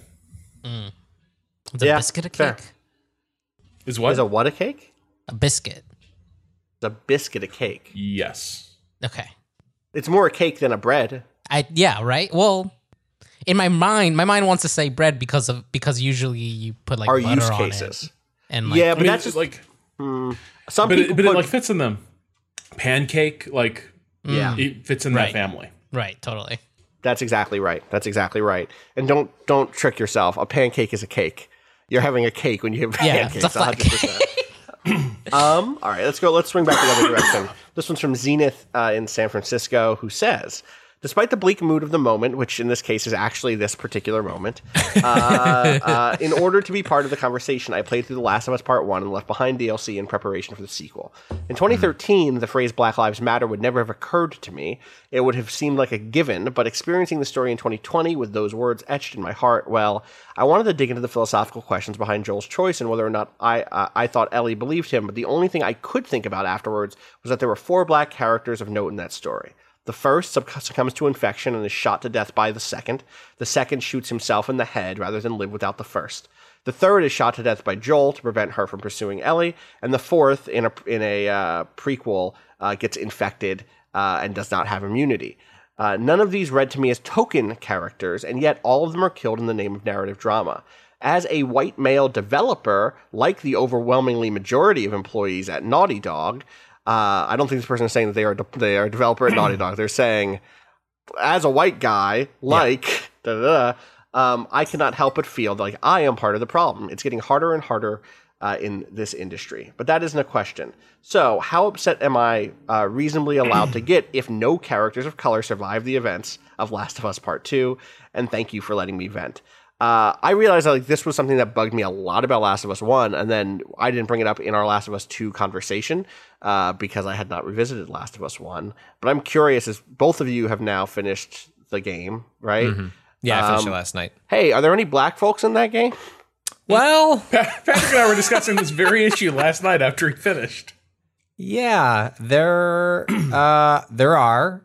Is a biscuit a cake? Fair. Is what? Is a what a cake? A biscuit. Is a biscuit a cake? Yes. Okay. It's more a cake than a bread. Right? Well, in my mind wants to say bread because usually you put like butter use on cases. it. And But that's just like some people. But it like fits in them. Pancake, like it fits in that family. Right, totally. That's exactly right. And don't trick yourself. A pancake is a cake. You're having a cake when you have pancakes. It's a flat 100%. All right, let's go. Let's swing back the other direction. This one's from Zenith in San Francisco, who says, despite the bleak mood of the moment, which in this case is actually this particular moment, in order to be part of the conversation, I played through The Last of Us Part 1 and left behind DLC in preparation for the sequel. In 2013, the phrase Black Lives Matter would never have occurred to me. It would have seemed like a given, but experiencing the story in 2020 with those words etched in my heart, well, I wanted to dig into the philosophical questions behind Joel's choice and whether or not I thought Ellie believed him, but the only thing I could think about afterwards was that there were 4 black characters of note in that story. The first succumbs to infection and is shot to death by the second. The second shoots himself in the head rather than live without the first. The third is shot to death by Joel to prevent her from pursuing Ellie. And the fourth, in a prequel, gets infected and does not have immunity. None of these read to me as token characters, and yet all of them are killed in the name of narrative drama. As a white male developer, like the overwhelmingly majority of employees at Naughty Dog, I don't think this person is saying that they are a developer at Naughty Dog. They're saying, as a white guy, I cannot help but feel like I am part of the problem. It's getting harder and harder in this industry. But that isn't a question. So how upset am I reasonably allowed to get if no characters of color survive the events of Last of Us Part 2? And thank you for letting me vent. I realized that, like, this was something that bugged me a lot about Last of Us 1, and then I didn't bring it up in our Last of Us 2 conversation because I had not revisited Last of Us 1. But I'm curious, as both of you have now finished the game, right? Mm-hmm. Yeah, I finished it last night. Hey, are there any black folks in that game? Well, Patrick and I were discussing this very issue last night after he finished. Yeah, there are.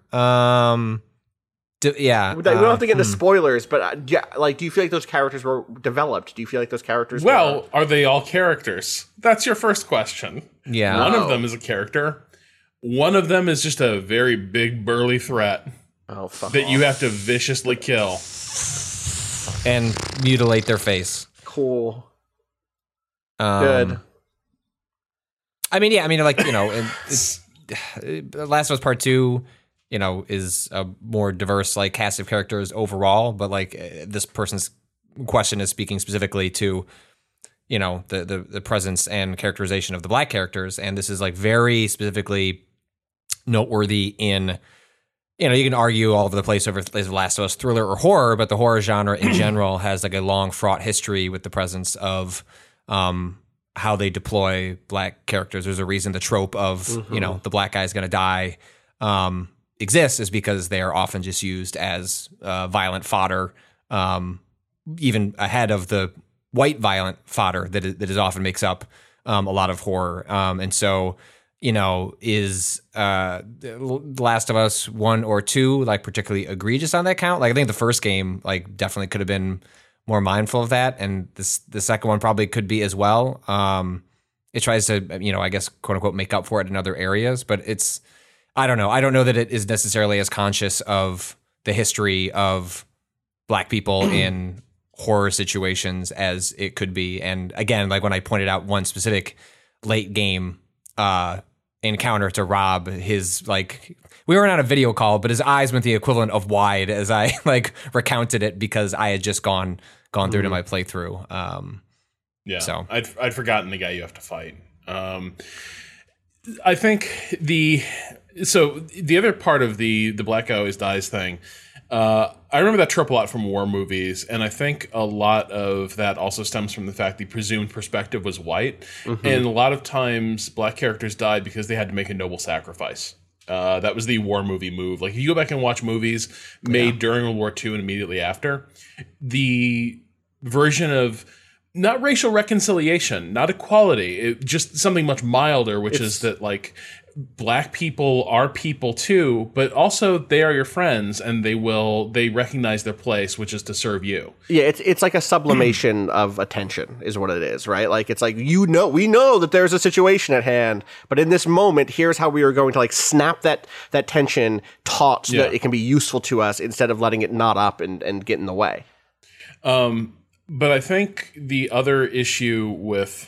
Yeah, we don't have to get into spoilers, but do you feel like those characters were developed? Do you feel like those characters? Are they all characters? That's your first question. Yeah, one of them is a character. One of them is just a very big burly threat. Oh, fuck that off. You have to viciously kill and mutilate their face. Cool. Good. I mean, like, it's Last of Us Part 2. Is a more diverse, like, cast of characters overall, but, like, this person's question is speaking specifically to, the presence and characterization of the black characters, and this is, like, very specifically noteworthy in, you can argue all over the place over the Last of Us thriller or horror, but the horror genre in general has, like, a long, fraught history with the presence of how they deploy black characters. There's a reason the trope of, the black guy is going to die exists, is because they are often just used as violent fodder, even ahead of the white violent fodder that is often makes up a lot of horror. And so, is The Last of Us 1 or 2 like particularly egregious on that count? Like, I think the first game like definitely could have been more mindful of that, and the second one probably could be as well. It tries to, I guess, quote unquote, make up for it in other areas, but it's, I don't know. I don't know that it is necessarily as conscious of the history of black people in horror situations as it could be. And again, like when I pointed out one specific late game encounter to Rob, his, like, we weren't on a video call, but his eyes went the equivalent of wide as I like recounted it because I had just gone through to my playthrough. Yeah, so I'd forgotten the guy you have to fight. I think the other part of the black guy always dies thing, I remember that trope a lot from war movies, and I think a lot of that also stems from the fact the presumed perspective was white, and a lot of times black characters died because they had to make a noble sacrifice. That was the war movie move. Like, if you go back and watch movies made during World War II and immediately after, the version of not racial reconciliation, not equality, just something much milder, which is that, like, black people are people too, but also they are your friends, and they recognize their place, which is to serve you. Yeah, it's like a sublimation of attention is what it is, right? Like, it's like, we know that there's a situation at hand, but in this moment, here's how we are going to, like, snap that tension taut so that it can be useful to us instead of letting it knot up and get in the way. But I think the other issue with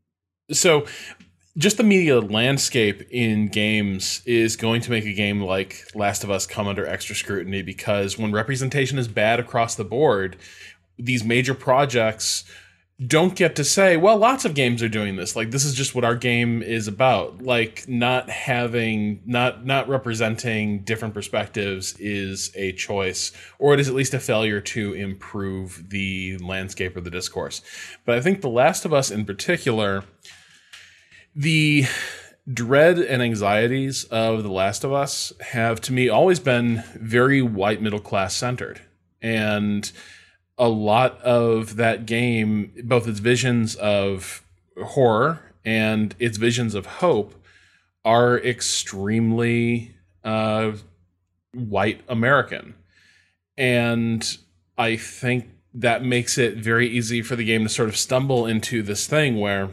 just the media landscape in games is going to make a game like Last of Us come under extra scrutiny, because when representation is bad across the board, these major projects don't get to say, well, lots of games are doing this. Like, this is just what our game is about. Like, not representing different perspectives is a choice, or it is at least a failure to improve the landscape or the discourse. But I think The Last of Us in particular, the dread and anxieties of The Last of Us have, to me, always been very white middle class centered. And a lot of that game, both its visions of horror and its visions of hope, are extremely white American. And I think that makes it very easy for the game to sort of stumble into this thing where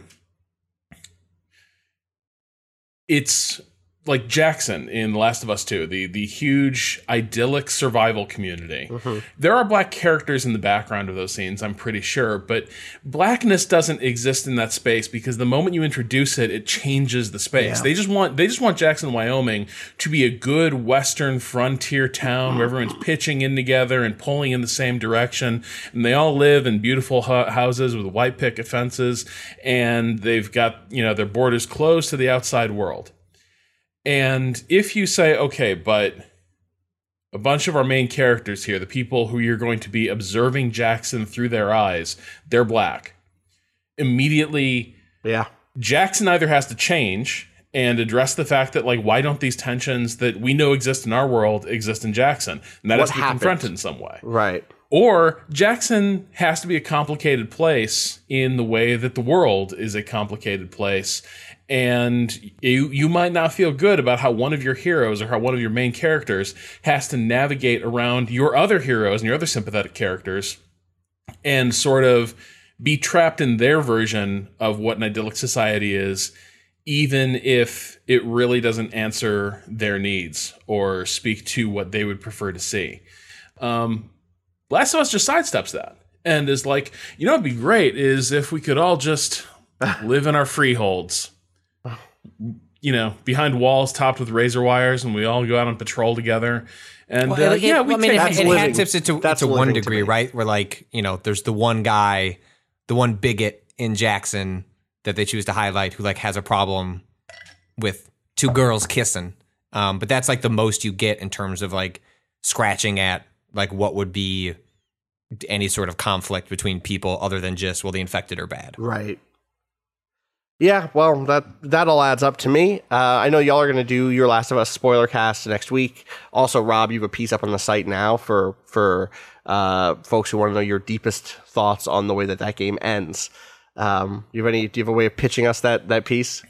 it's like Jackson in The Last of Us 2, the huge idyllic survival community. There are black characters in the background of those scenes, I'm pretty sure, but blackness doesn't exist in that space because the moment you introduce it, it changes the space. They just want Jackson, Wyoming to be a good Western frontier town where everyone's pitching in together and pulling in the same direction, and they all live in beautiful houses with white picket fences, and they've got, their borders closed to the outside world. And if you say, okay, but a bunch of our main characters here, the people who you're going to be observing Jackson through their eyes, they're black. Immediately, Jackson either has to change and address the fact that, like, why don't these tensions that we know exist in our world exist in Jackson? And that has to be confronted in some way. Right. Or Jackson has to be a complicated place in the way that the world is a complicated place. And you might not feel good about how one of your heroes or how one of your main characters has to navigate around your other heroes and your other sympathetic characters and sort of be trapped in their version of what an idyllic society is, even if it really doesn't answer their needs or speak to what they would prefer to see. Last of Us just sidesteps that and is like, you know, what'd be great is if we could all just live in our freeholds, you know, behind walls topped with razor wires, and we all go out on patrol together. And it hat tips it to one degree, right? Where, like, you know, there's the one guy, the one bigot in Jackson that they choose to highlight who, like, has a problem with two girls kissing. But that's like the most you get in terms of, like, scratching at, like, what would be any sort of conflict between people other than just, well, the infected are bad. Right. Yeah, well, that all adds up to me. I know y'all are going to do your Last of Us spoiler cast next week. Also, Rob, you have a piece up on the site now for folks who want to know your deepest thoughts on the way that game ends. Do you have a way of pitching us that piece?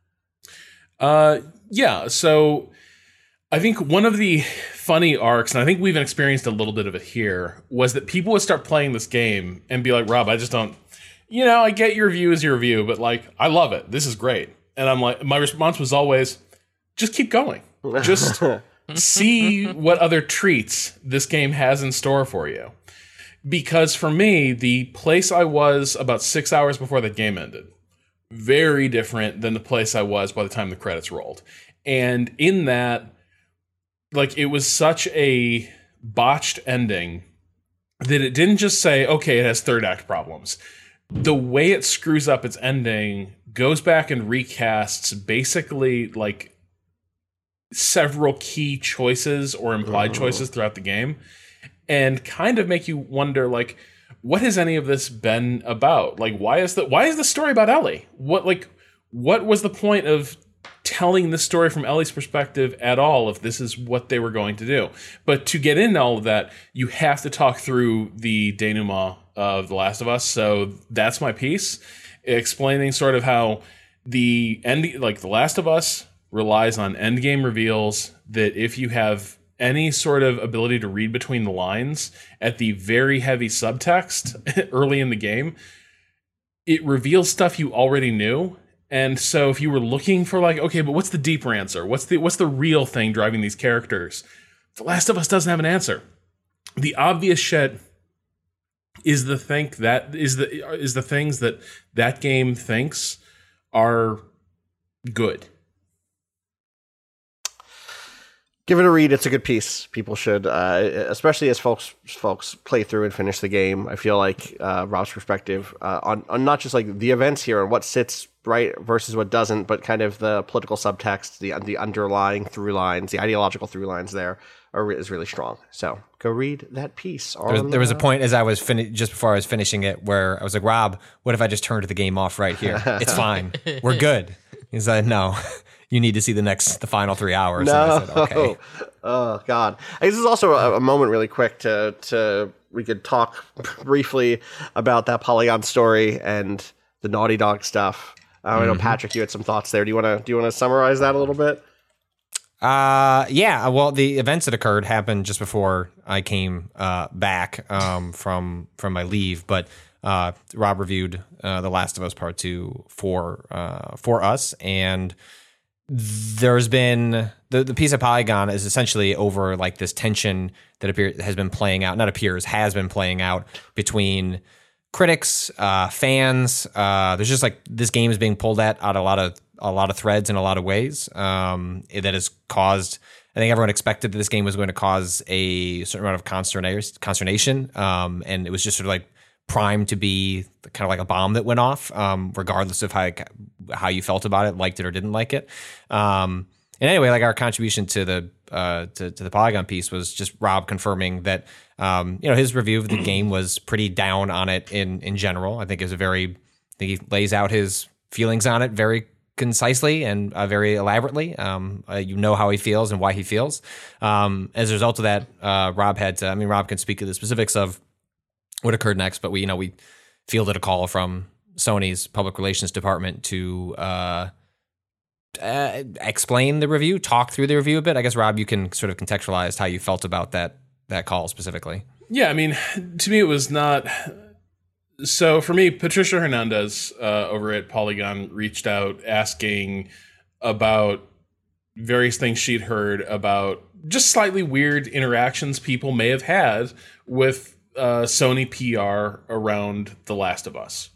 Yeah. So I think one of the funny arcs, and I think we've experienced a little bit of it here, was that people would start playing this game and be like, Rob, I just don't, you know, I get your view is your view, but, like, I love it. This is great. And I'm like, my response was always, just keep going. Just see what other treats this game has in store for you. Because for me, the place I was about 6 hours before the game ended, very different than the place I was by the time the credits rolled. And in that, like, it was such a botched ending that it didn't just say, okay, it has third act problems. The way it screws up its ending goes back and recasts basically, like, several key choices or implied choices throughout the game, and kind of make you wonder, like, what has any of this been about? Like, why is the story about Ellie? What was the point of telling the story from Ellie's perspective at all if this is what they were going to do? But to get into all of that, you have to talk through the denouement of The Last of Us. So that's my piece, explaining sort of how the end, like, The Last of Us relies on endgame reveals that if you have any sort of ability to read between the lines at the very heavy subtext early in the game, it reveals stuff you already knew. And so if you were looking for, like, okay, but what's the deeper answer? What's the real thing driving these characters? The Last of Us doesn't have an answer. The obvious shit is the things that game thinks are good. Give it a read. It's a good piece. People should, especially as folks play through and finish the game. I feel like Rob's perspective on not just, like, the events here and what sits right versus what doesn't, but kind of the political subtext, the underlying through lines, the ideological through lines there is really strong. So go read that piece. There was a point as I was just before I was finishing it where I was like, Rob, what if I just turned the game off right here? It's fine. We're good. He's like, no. You need to see the final 3 hours. No. And I said, okay. Oh, God. This is also a moment really quick to we could talk briefly about that Polygon story and the Naughty Dog stuff. I know, Patrick, you had some thoughts there. Do you want to summarize that a little bit? Yeah. Well, the events that occurred happened just before I came back from my leave, but Rob reviewed The Last of Us Part 2 for us, and there's been the piece of Polygon is essentially over, like, this tension that has been playing out between critics, fans. There's just, like, this game is being pulled out a lot of threads in a lot of ways. That has caused, I think everyone expected that this game was going to cause a certain amount of consternation. And it was just sort of, like, primed to be kind of like a bomb that went off, regardless of how you felt about it, liked it or didn't like it. and anyway, like our contribution to the to the Polygon piece was just Rob confirming that his review of the game was pretty down on it in general. I think it was he lays out his feelings on it very concisely and very elaborately. How he feels and why he feels. As a result of that, Rob Rob can speak to the specifics of what occurred next, but we fielded a call from Sony's public relations department to explain the review, talk through the review a bit. I guess, Rob, you can sort of contextualize how you felt about that call specifically. Yeah, I mean, to me, it was not... So for me, Patricia Hernandez over at Polygon reached out asking about various things she'd heard about just slightly weird interactions people may have had with Sony PR around The Last of Us.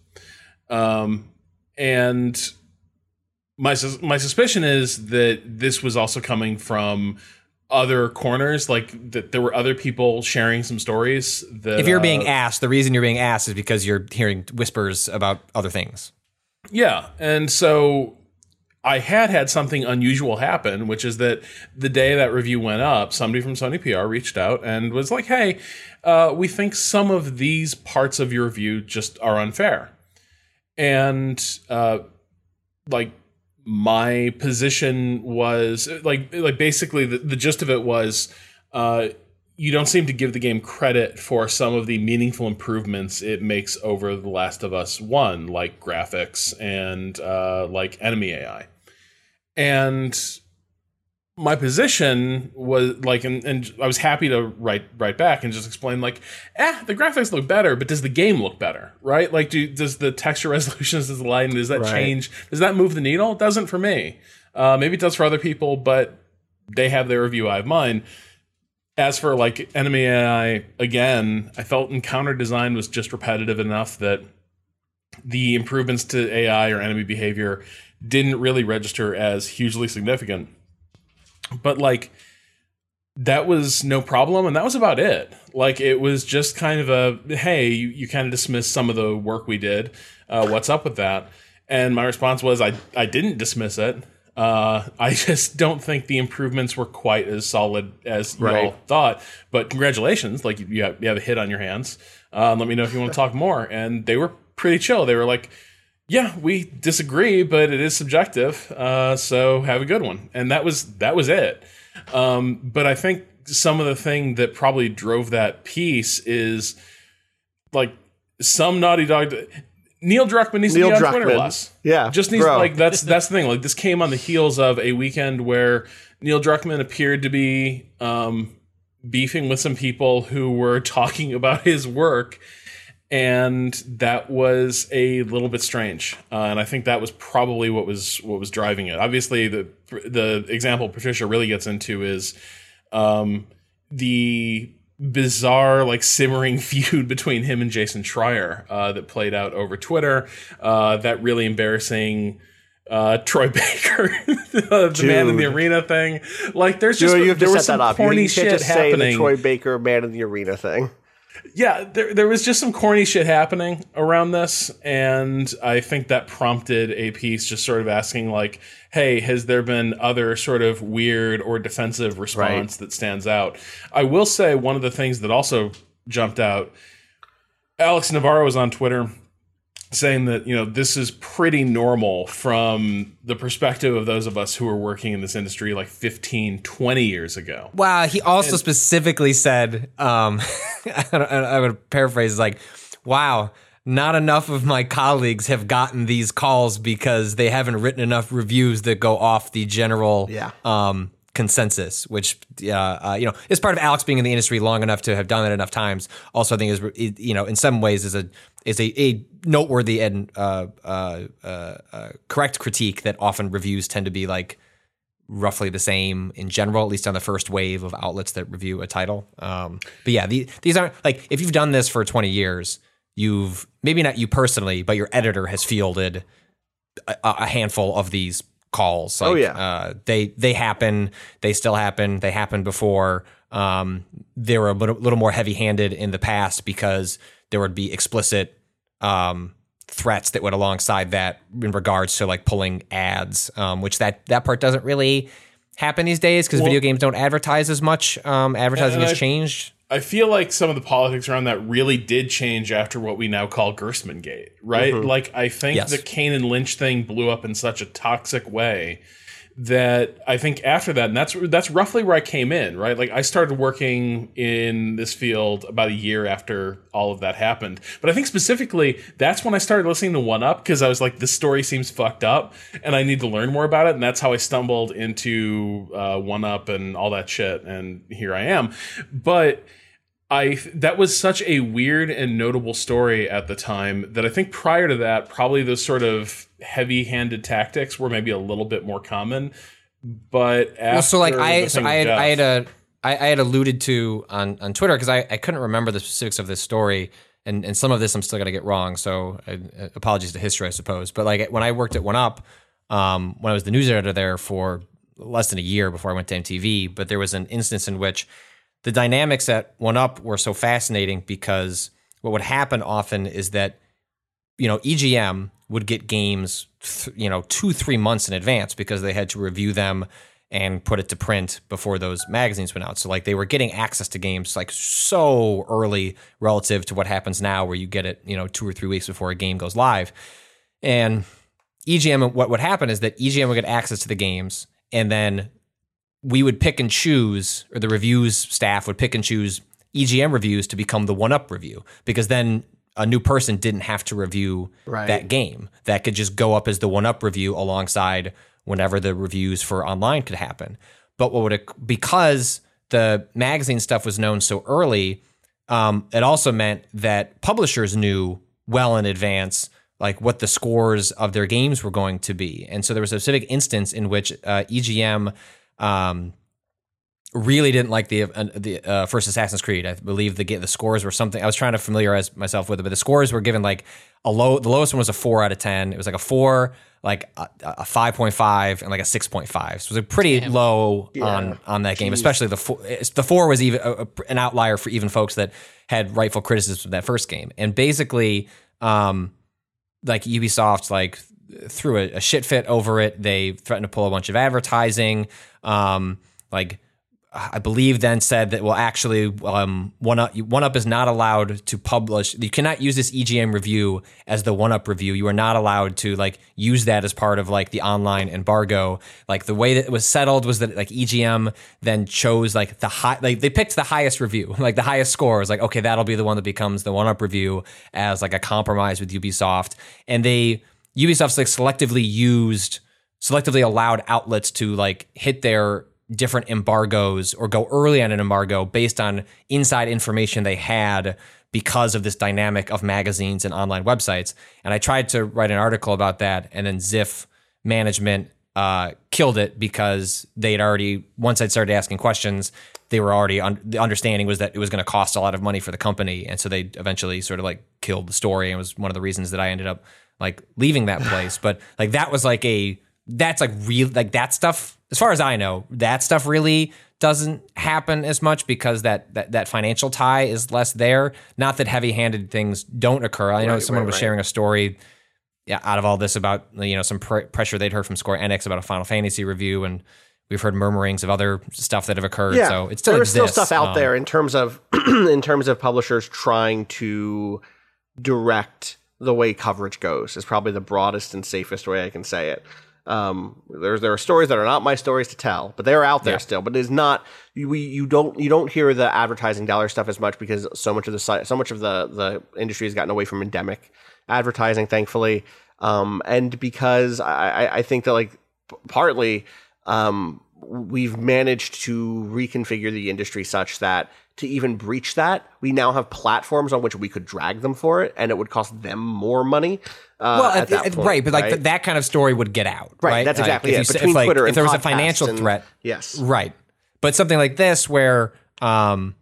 And my suspicion is that this was also coming from other corners, like that there were other people sharing some stories that if you're being asked, the reason you're being asked is because you're hearing whispers about other things. Yeah. And so I had something unusual happen, which is that the day that review went up, somebody from Sony PR reached out and was like, hey, we think some of these parts of your review just are unfair. And my position was like basically the gist of it was you don't seem to give the game credit for some of the meaningful improvements it makes over The Last of Us 1, like graphics and like enemy AI. And my position was like, and I was happy to write back and just explain like, the graphics look better, but does the game look better, right? Like, does the texture resolutions, does the lighting, does that change? Does that move the needle? It doesn't for me. Maybe it does for other people, but they have their review, I have mine. As for like enemy AI, again, I felt encounter design was just repetitive enough that the improvements to AI or enemy behavior didn't really register as hugely significant. But like that was no problem, and that was about it. Like it was just kind of a, hey, you kind of dismissed some of the work we did. What's up with that? And my response was I didn't dismiss it. I just don't think the improvements were quite as solid as you all thought. But congratulations, like you have a hit on your hands. Let me know if you want to talk more. And they were pretty chill. They were like, yeah, we disagree, but it is subjective. So have a good one. And that was it. But I think some of the thing that probably drove that piece is like some Naughty Dog. Neil Druckmann needs to be on Twitter less. Yeah, just needs like that's the thing. Like this came on the heels of a weekend where Neil Druckmann appeared to be beefing with some people who were talking about his work. And that was a little bit strange, and I think that was probably what was driving it. Obviously, the example Patricia really gets into is the bizarre, like simmering feud between him and Jason Schreier that played out over Twitter. That really embarrassing Troy Baker, the man in the arena thing. Like, there was some corny shit happening. Say the Troy Baker man in the arena thing. Yeah, there was just some corny shit happening around this, and I think that prompted a piece just sort of asking, like, hey, has there been other sort of weird or defensive response that stands out? I will say one of the things that also jumped out, Alex Navarro was on Twitter saying that, this is pretty normal from the perspective of those of us who were working in this industry like 15, 20 years ago. Wow. He also specifically said, I would paraphrase, like, wow, not enough of my colleagues have gotten these calls because they haven't written enough reviews that go off the general consensus, which, is part of Alex being in the industry long enough to have done it enough times. Also, I think is, in some ways is a noteworthy and correct critique that often reviews tend to be like roughly the same in general, at least on the first wave of outlets that review a title. But yeah, these aren't like, if you've done this for 20 years, you've maybe not you personally, but your editor has fielded a handful of these calls. Like, they happen. They still happen. They happened before. They were a little more heavy-handed in the past because there would be explicit threats that went alongside that in regards to like pulling ads, which that part doesn't really happen these days because video games don't advertise as much. Advertising has changed. I feel like some of the politics around that really did change after what we now call Gerstmann Gate, right? Like, I think the Kane and Lynch thing blew up in such a toxic way that I think after that, and that's roughly where I came in, right? Like, I started working in this field about a year after all of that happened. But I think specifically, that's when I started listening to 1UP, because I was like, this story seems fucked up, and I need to learn more about it. And that's how I stumbled into 1UP and all that shit, and here I am. But that was such a weird and notable story at the time that I think prior to that, probably those sort of heavy-handed tactics were maybe a little bit more common. But after I had alluded to on Twitter, because I couldn't remember the specifics of this story, and some of this I'm still gonna get wrong. So apologies to history, I suppose. But like when I worked at 1UP, when I was the news editor there for less than a year before I went to MTV, but there was an instance in which the dynamics at 1UP were so fascinating, because what would happen often is that, EGM would get games, 2-3 months in advance, because they had to review them and put it to print before those magazines went out. So like they were getting access to games like so early relative to what happens now, where you get it, 2 or 3 weeks before a game goes live. And EGM, what would happen is that EGM would get access to the games, and then we would pick and choose, or the reviews staff would pick and choose EGM reviews to become the 1UP review, because then a new person didn't have to review that game. That could just go up as the 1UP review alongside whenever the reviews for online could happen. But because the magazine stuff was known so early, it also meant that publishers knew well in advance like what the scores of their games were going to be. And so there was a specific instance in which EGM really didn't like the first Assassin's Creed. I believe the scores were something I was trying to familiarize myself with it, but the scores were given like the lowest one was a 4 out of 10. It was like a 4, like a 5.5, and like a 6.5. So it was a pretty low on that game, especially the 4. The 4 was even an outlier for even folks that had rightful criticism of that first game. And basically, like Ubisoft like threw a shit fit over it. They threatened to pull a bunch of advertising. Like I believe then said that, well, actually, 1UP is not allowed to publish. You cannot use this EGM review as the 1UP review. You are not allowed to like use that as part of like the online embargo. Like the way that it was settled was that like EGM then chose like they picked the highest review, like the highest score. It was like, okay, that'll be the one that becomes the 1UP review as like a compromise with Ubisoft. And Ubisoft's like selectively allowed outlets to like hit their different embargoes or go early on an embargo based on inside information they had because of this dynamic of magazines and online websites. And I tried to write an article about that, and then Ziff management killed it, because they had already, once I'd started asking questions, they were already the understanding was that it was going to cost a lot of money for the company. And so they eventually sort of like killed the story. And it was one of the reasons that I ended up like leaving that place. But like that was like that's like real, like that stuff, as far as I know, that stuff really doesn't happen as much because that financial tie is less there. Not that heavy-handed things don't occur. I know someone was sharing a story out of all this about, some pressure they'd heard from Square Enix about a Final Fantasy review, and we've heard murmurings of other stuff that have occurred. Yeah, so it still there's exists. Still stuff out there in terms of publishers trying to direct the way coverage goes is probably the broadest and safest way I can say it. There are stories that are not my stories to tell, but they're out there still. But it's not you don't hear the advertising dollar stuff as much, because so much of the industry has gotten away from endemic advertising, thankfully, and because I think that like partly we've managed to reconfigure the industry such that to even breach that, we now have platforms on which we could drag them for it, and it would cost them more money. At that point, right, but like that kind of story would get out, right? That's exactly it. If there was a financial threat, yes, right. But something like this, where on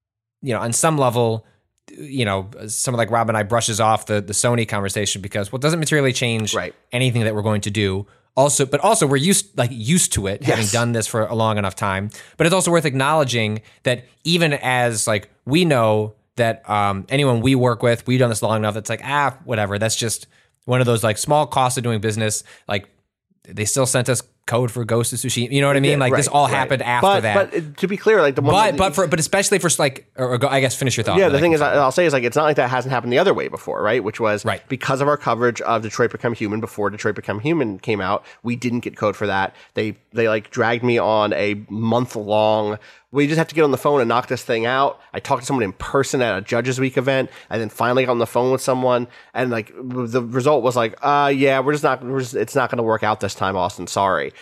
some level, someone like Rob and I brushes off the Sony conversation because it doesn't materially change anything that we're going to do. But also we're used to it, having done this for a long enough time. But it's also worth acknowledging that even as like we know that anyone we work with, we've done this long enough. It's like whatever. That's just one of those like small costs of doing business. Like they still sent us code for Ghost of Tsushima. You know what I mean? Like this all happened after that. But to be clear, like the one, but especially for like, I guess finish your thought. Yeah, the thing is, I'll say is like it's not like that hasn't happened the other way before, right? Which was because of our coverage of Detroit Become Human before Detroit Become Human came out, we didn't get code for that. They like dragged me on a month-long. We just have to get on the phone and knock this thing out. I talked to someone in person at a Judges Week event, and then finally got on the phone with someone, and like the result was like, it's not going to work out this time, Austin. Sorry.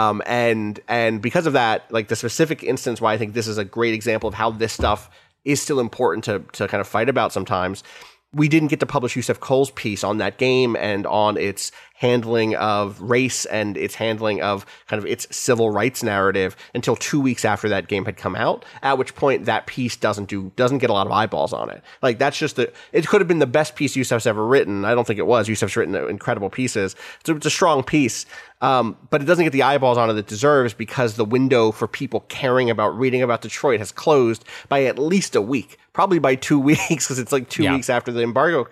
And because of that, like the specific instance why I think this is a great example of how this stuff is still important to kind of fight about sometimes. We didn't get to publish Yusef Cole's piece on that game and on its handling of race and its handling of kind of its civil rights narrative until 2 weeks after that game had come out, at which point that piece doesn't get a lot of eyeballs on it. Like that's just it could have been the best piece Yusef's ever written. I don't think it was. Yusef's written incredible pieces. So it's a strong piece. But it doesn't get the eyeballs on it it deserves because the window for people caring about reading about Detroit has closed by at least a week, probably by 2 weeks, because it's like 2 weeks after the embargo,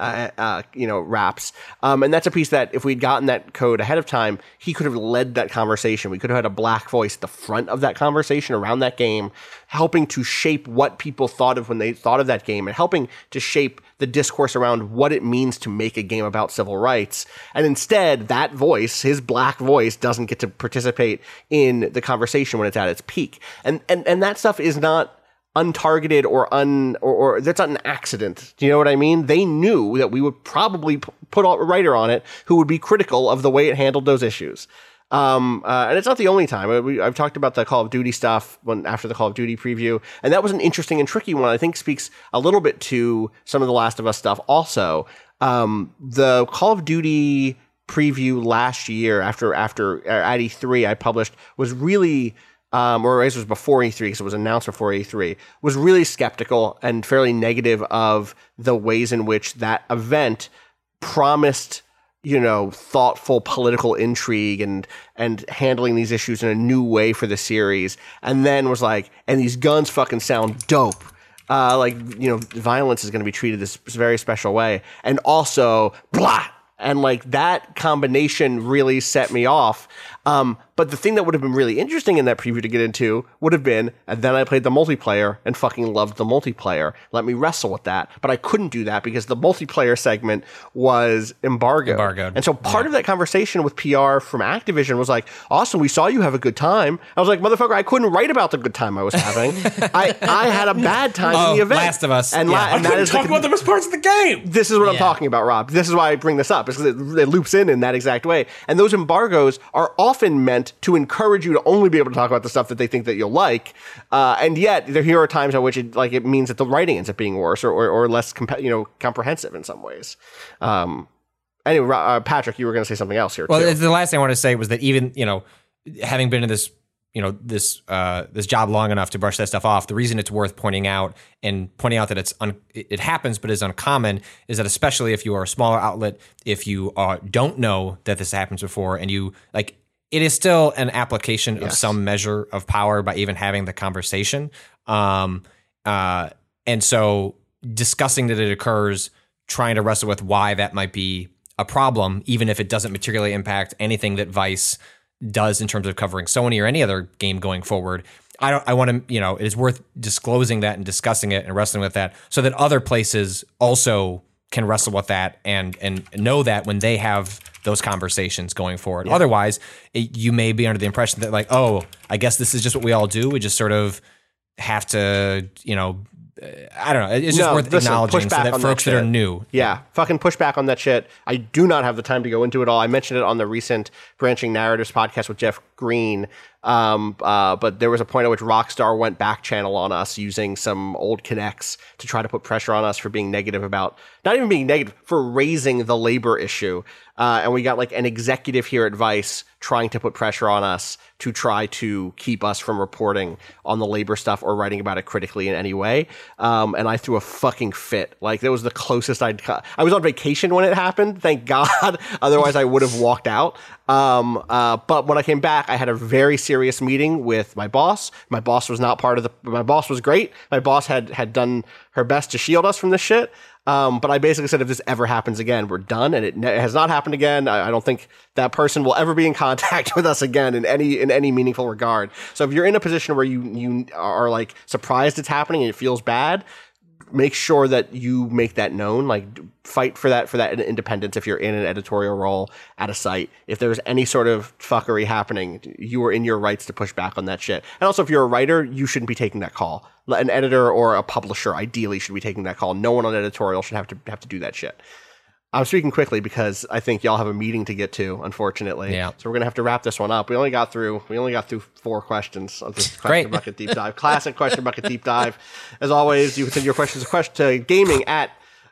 wraps. And that's a piece that if we'd gotten that code ahead of time, he could have led that conversation. We could have had a black voice at the front of that conversation around that game, helping to shape what people thought of when they thought of that game and helping to shape the discourse around what it means to make a game about civil rights. And instead, that voice, his black voice, doesn't get to participate in the conversation when it's at its peak. And that stuff is not untargeted or that's not an accident. Do you know what I mean? They knew that we would probably put a writer on it who would be critical of the way it handled those issues. And it's not the only time. I've talked about the Call of Duty stuff after the Call of Duty preview, and that was an interesting and tricky one. I think speaks a little bit to some of the Last of Us stuff. Also, the Call of Duty preview last year after at E3 I published was really. Or it was before E3 because it was announced before E3, was really skeptical and fairly negative of the ways in which that event promised, thoughtful political intrigue and handling these issues in a new way for the series. And then was like, and these guns fucking sound dope. Violence is going to be treated this very special way. And also, blah. And like that combination really set me off. But the thing that would have been really interesting in that preview to get into would have been, and then I played the multiplayer and fucking loved the multiplayer. Let me wrestle with that. But I couldn't do that because the multiplayer segment was embargoed. And so part of that conversation with PR from Activision was like, Austin, we saw you have a good time. I was like, motherfucker, I couldn't write about the good time I was having. I had a bad time in the event. Last of Us. And I couldn't talk about the best parts of the game. This is what I'm talking about, Rob. This is why I bring this up. It's because it loops in that exact way. And those embargoes are often meant to encourage you to only be able to talk about the stuff that they think that you'll like, and yet here are times at which it means that the writing ends up being worse or less comprehensive in some ways. Anyway, Patrick, you were going to say something else here. Well, the last thing I want to say was that even having been in this this job long enough to brush that stuff off, the reason it's worth pointing out that it happens but is uncommon is that especially if you are a smaller outlet, if you don't know that this happens before and you like. It is still an application of some measure of power by even having the conversation. And so discussing that it occurs, trying to wrestle with why that might be a problem, even if it doesn't materially impact anything that Vice does in terms of covering Sony or any other game going forward. I want to, it is worth disclosing that and discussing it and wrestling with that so that other places also can wrestle with that and know that when they have those conversations going forward. Yeah. Otherwise, you may be under the impression that like, oh, I guess this is just what we all do. We just sort of have to, I don't know. It's just worth acknowledging so that folks that are new. Yeah, fucking push back on that shit. I do not have the time to go into it all. I mentioned it on the recent Branching Narratives podcast with Jeff Green. But there was a point at which Rockstar went back channel on us using some old connects to try to put pressure on us for being negative about, not even being negative, for raising the labor issue. And we got like an executive here at Vice trying to put pressure on us to try to keep us from reporting on the labor stuff or writing about it critically in any way. And I threw a fucking fit. Like that was the closest I was on vacation when it happened. Thank God. Otherwise I would have walked out. But when I came back, I had a very serious meeting with my boss. My boss was not part of my boss was great. My boss had done her best to shield us from this shit. But I basically said, if this ever happens again, we're done. And it has not happened again. I don't think that person will ever be in contact with us again in any meaningful regard. So if you're in a position where you are like surprised it's happening and it feels bad, make sure that you make that known. Like, fight for that independence. If you're in an editorial role at a site, if there's any sort of fuckery happening, you are in your rights to push back on that shit. And also, if you're a writer, you shouldn't be taking that call. An editor or a publisher ideally should be taking that call. No one on editorial should have to do that shit. I'm speaking quickly because I think y'all have a meeting to get to, unfortunately. Yeah. So we're gonna have to wrap this one up. We only got through 4 questions of this question bucket deep dive. Classic question bucket deep dive. As always, you can send your questions to gaming at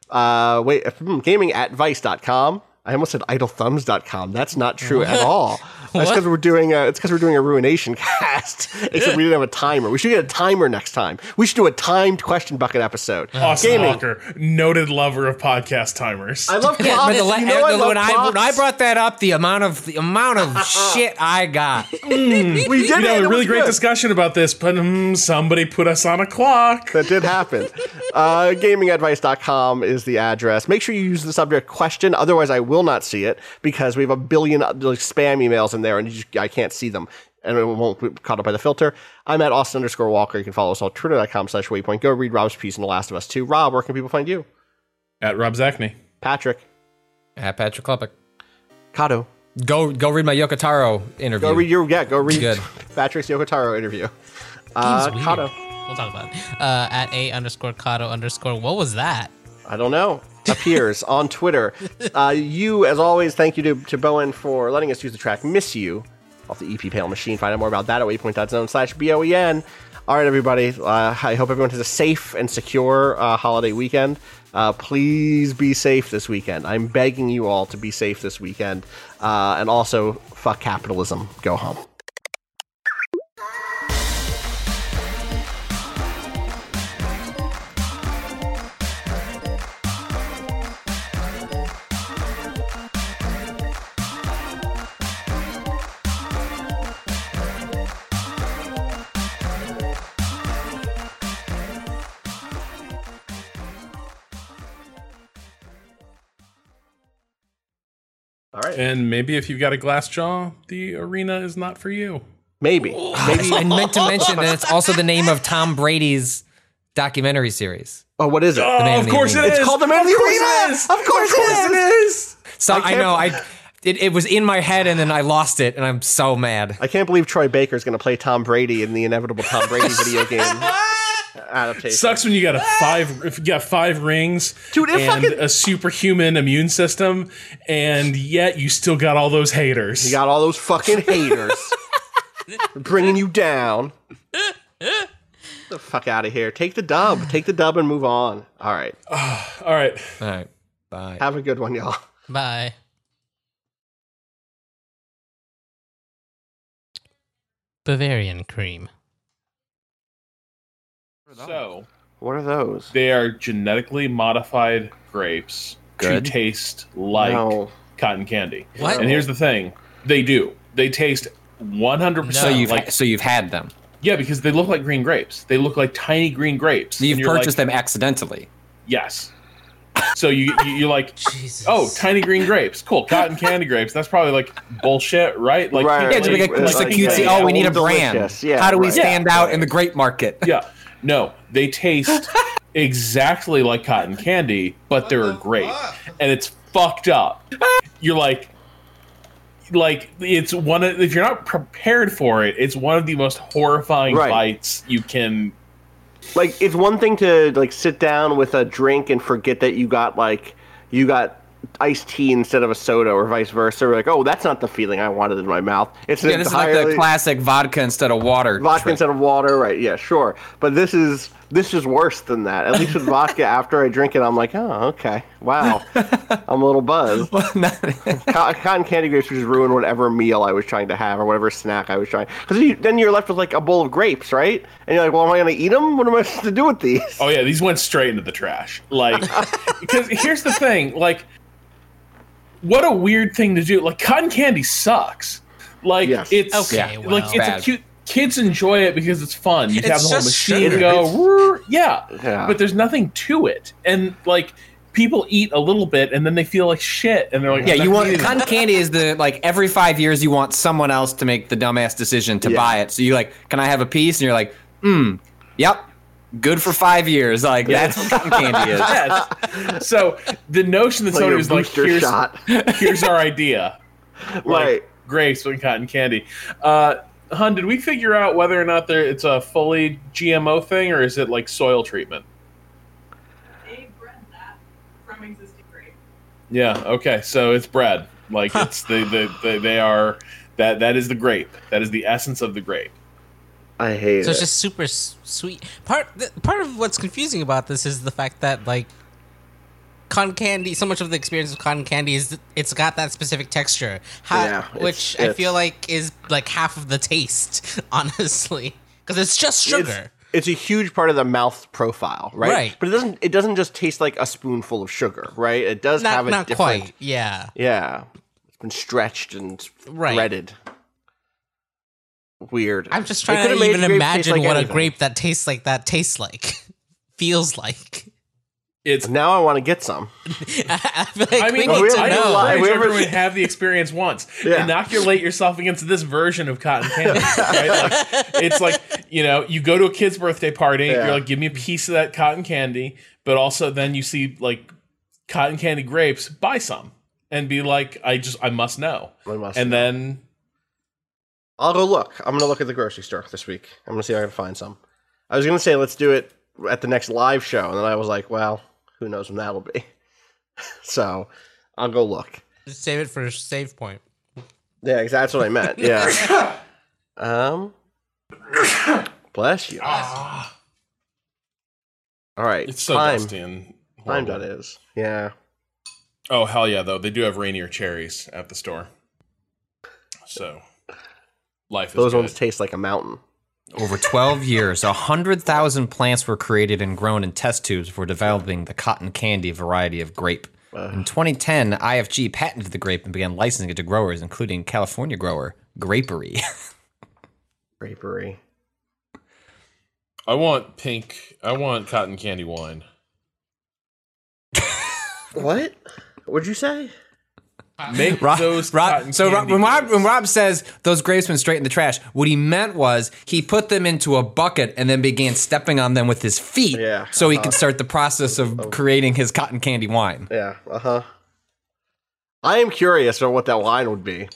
vice.com. I almost said idlethumbs.com. That's not true at all. That's because we're doing a Ruination cast. Except we didn't have a timer. We should get a timer next time. We should do a timed question bucket episode. Austin Walker, noted lover of podcast timers. I love clocks. When I brought that up, the amount of shit I got. We did have a really great discussion about this, but somebody put us on a clock. That did happen. Gamingadvice.com is the address. Make sure you use the subject question. Otherwise, I will not see it because we have a billion spam emails in there and I can't see them and it won't be caught up by the filter. I'm at Austin_Walker. You can follow us on twitter.com/waypoint. Go read Rob's piece in The Last of Us 2. Rob, where can people find you? At Rob Zachney. Patrick. At Patrick Klepek. Kato. Go read my Yoko Taro interview. Go read Good. Patrick's Yoko Taro interview. Kato. We'll talk about it. At A_Kato_. What was that? I don't know. Appears on Twitter. You, as always, thank you to Bowen for letting us use the track Miss You off the EP Pale Machine. Find out more about that at waypoint.zone/BOEN. All right, everybody. I hope everyone has a safe and secure holiday weekend. Please be safe this weekend. I'm begging you all to be safe this weekend. And also, fuck capitalism. Go home. All right. And maybe if you've got a glass jaw, the arena is not for you. Maybe. I meant to mention that it's also the name of Tom Brady's documentary series. Oh, what is it? Of course it is. It's called The Man of the Arena. Of course it is. So I know. It was in my head and then I lost it and I'm so mad. I can't believe Troy Baker is going to play Tom Brady in the inevitable Tom Brady video game adaptation. Sucks when you got if you got 5 rings, dude, and a superhuman immune system, and yet you still got all those haters. You got all those fucking haters bringing you down. Get the fuck out of here. Take the dub. Take the dub and move on. All right. All right. Bye. Have a good one, y'all. Bye. Bavarian cream. So, what are those? They are genetically modified grapes to taste like cotton candy. What? And here's the thing: they do. They taste 100%. So you've had them. Yeah, because they look like green grapes. They look like tiny green grapes. You've purchased them accidentally. Yes. So you're like, Jesus. Oh, tiny green grapes, cool. Cotton candy grapes. That's probably like bullshit, right? Like, right. Yeah, just a cutesy. We need a brand. Yeah, how do we stand out in the grape market? Yeah. No, they taste exactly like cotton candy, but they're a grape, and it's fucked up. You're like it's if you're not prepared for it, it's one of the most horrifying bites you can. Like, it's one thing to sit down with a drink and forget that you got iced tea instead of a soda, or vice versa. We're like, oh, that's not the feeling I wanted in my mouth. This is like the classic vodka instead of water. Instead of water, right? Yeah, sure. But this is worse than that. At least with vodka, after I drink it, I'm like, oh, okay, wow, I'm a little buzzed. Cotton candy grapes would just ruin whatever meal I was trying to have or whatever snack I was trying. Because then you're left with like a bowl of grapes, right? And you're like, well, am I going to eat them? What am I supposed to do with these? Oh yeah, these went straight into the trash. Like, because here's the thing, like. What a weird thing to do. Like, cotton candy sucks. Like Yes. it's Okay, well. like it's a cute. Kids enjoy it because it's fun. You It's have the whole just machine sugar. go, Yeah. but there's nothing to it, and like people eat a little bit and then they feel like shit, and they're like, Yeah, "I'm you not want gonna eat it." cotton candy is the like every 5 years you want someone else to make the dumbass decision to buy it. So you like, can I have a piece? And you're like, yep, good for 5 years. Like that's what cotton candy is. Yes. So the notion that Like somebody a was like, booster shot. here's our idea, like, Right. grapes and cotton candy. Hun, did we figure out whether or not it's a fully GMO thing, or is it like soil treatment? They bred that from existing grape. Yeah. Okay. So it's bred. Like it's they are that is the grape. That is the essence of the grape. I hate So it. it's just super sweet. Part of what's confusing about this is the fact that like cotton candy, so much of the experience of cotton candy is it's got that specific texture, which I feel like is like half of the taste, honestly, because it's just sugar. It's a huge part of the mouth profile, right? Right. But it doesn't just taste like a spoonful of sugar, right? It does have a Not different. quite. Yeah. Yeah. It's been stretched and threaded. Weird. I'm just They trying could've to made even grape imagine taste like what a anything. grape that tastes like that tastes like, feels like. It's. Now I want to get some. I feel like I mean, we need to I know. encourage We ever- everyone to have the experience once. Yeah. Inoculate yourself against this version of cotton candy. Right? Like, it's like, you go to a kid's birthday party. Yeah. You're like, give me a piece of that cotton candy, but also then you see like cotton candy grapes. Buy some and be like, I must know. And then I'll go look. I'm going to look at the grocery store this week. I'm going to see if I can find some. I was going to say let's do it at the next live show, and then I was like, well, who knows when that'll be. So I'll go look. Just save it for a save point. Yeah, that's what I meant. Yeah. Bless you. All right. it's so time. dusty and Time horrible. that is. Yeah. Oh, hell yeah, though. They do have Rainier cherries at the store. So life is Those good. ones taste like a mountain. Over 12 years, 100,000 plants were created and grown in test tubes for developing the cotton candy variety of grape. In 2010, IFG patented the grape and began licensing it to growers, including California grower Grapery. Grapery. I want cotton candy wine. What? What'd you say? Make those cotton candy when grapes. Rob says those grapes went straight in the trash, what he meant was he put them into a bucket and then began stepping on them with his feet so he could start the process of creating his cotton candy wine. Yeah, I am curious about what that wine would be.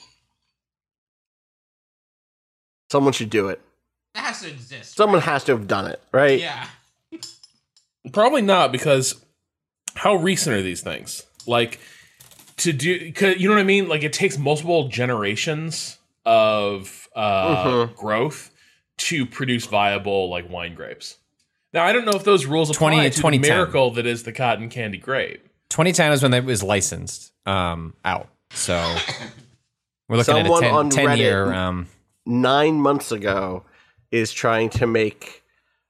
Someone should do it. It has to exist. Someone has to have done it, right? Yeah. Probably not, because how recent are these things? Like, to do, 'cause, you know what I mean? Like, it takes multiple generations of growth to produce viable like wine grapes. Now, I don't know if those rules apply to the 2010. miracle that is the cotton candy grape. 2010 is when it was licensed out. So we're looking Someone at on a 10 Reddit year. 9 months ago is trying to make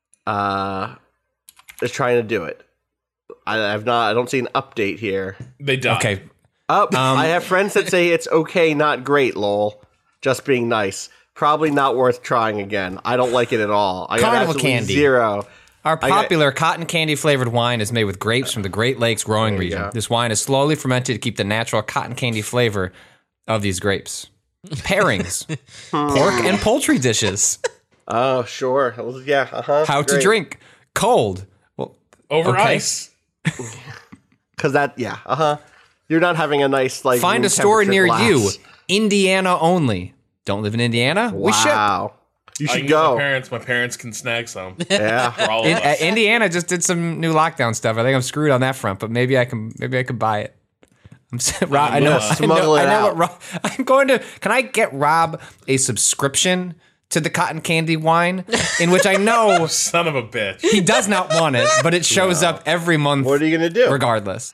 is trying to do it. I don't see an update here. They died. Okay. I have friends that say it's okay, not great, lol. Just being nice. Probably not worth trying again. I don't like it at all. I got Carnival absolutely candy. 0. Our popular cotton candy flavored wine is made with grapes from the Great Lakes growing region. go. This wine is slowly fermented to keep the natural cotton candy flavor of these grapes. Pairings, pork and poultry dishes. Oh, sure. Yeah, How to drink cold. Well, Over okay. ice. Because you're not having a nice like Find room a store temperature near glass. you. Indiana only. Don't live in Indiana? We ship. Wow. You I should can go. get my parents can snag some. Yeah. For all of us. Indiana just did some new lockdown stuff. I think I'm screwed on that front, but maybe I can buy it. Rob, I know. Smuggle it out. What Rob, I'm going to. Can I get Rob a subscription to the cotton candy wine, in which I know Son of a bitch. he does not want it, but it shows up every month. What are you gonna do? Regardless.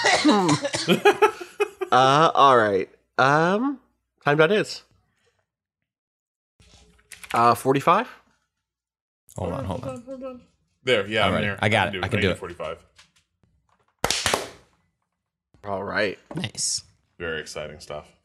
All right. Time that is. 45. Hold on. There, yeah, I'm Alright, there. I got it. I can do it. 45. All right. Nice. Very exciting stuff.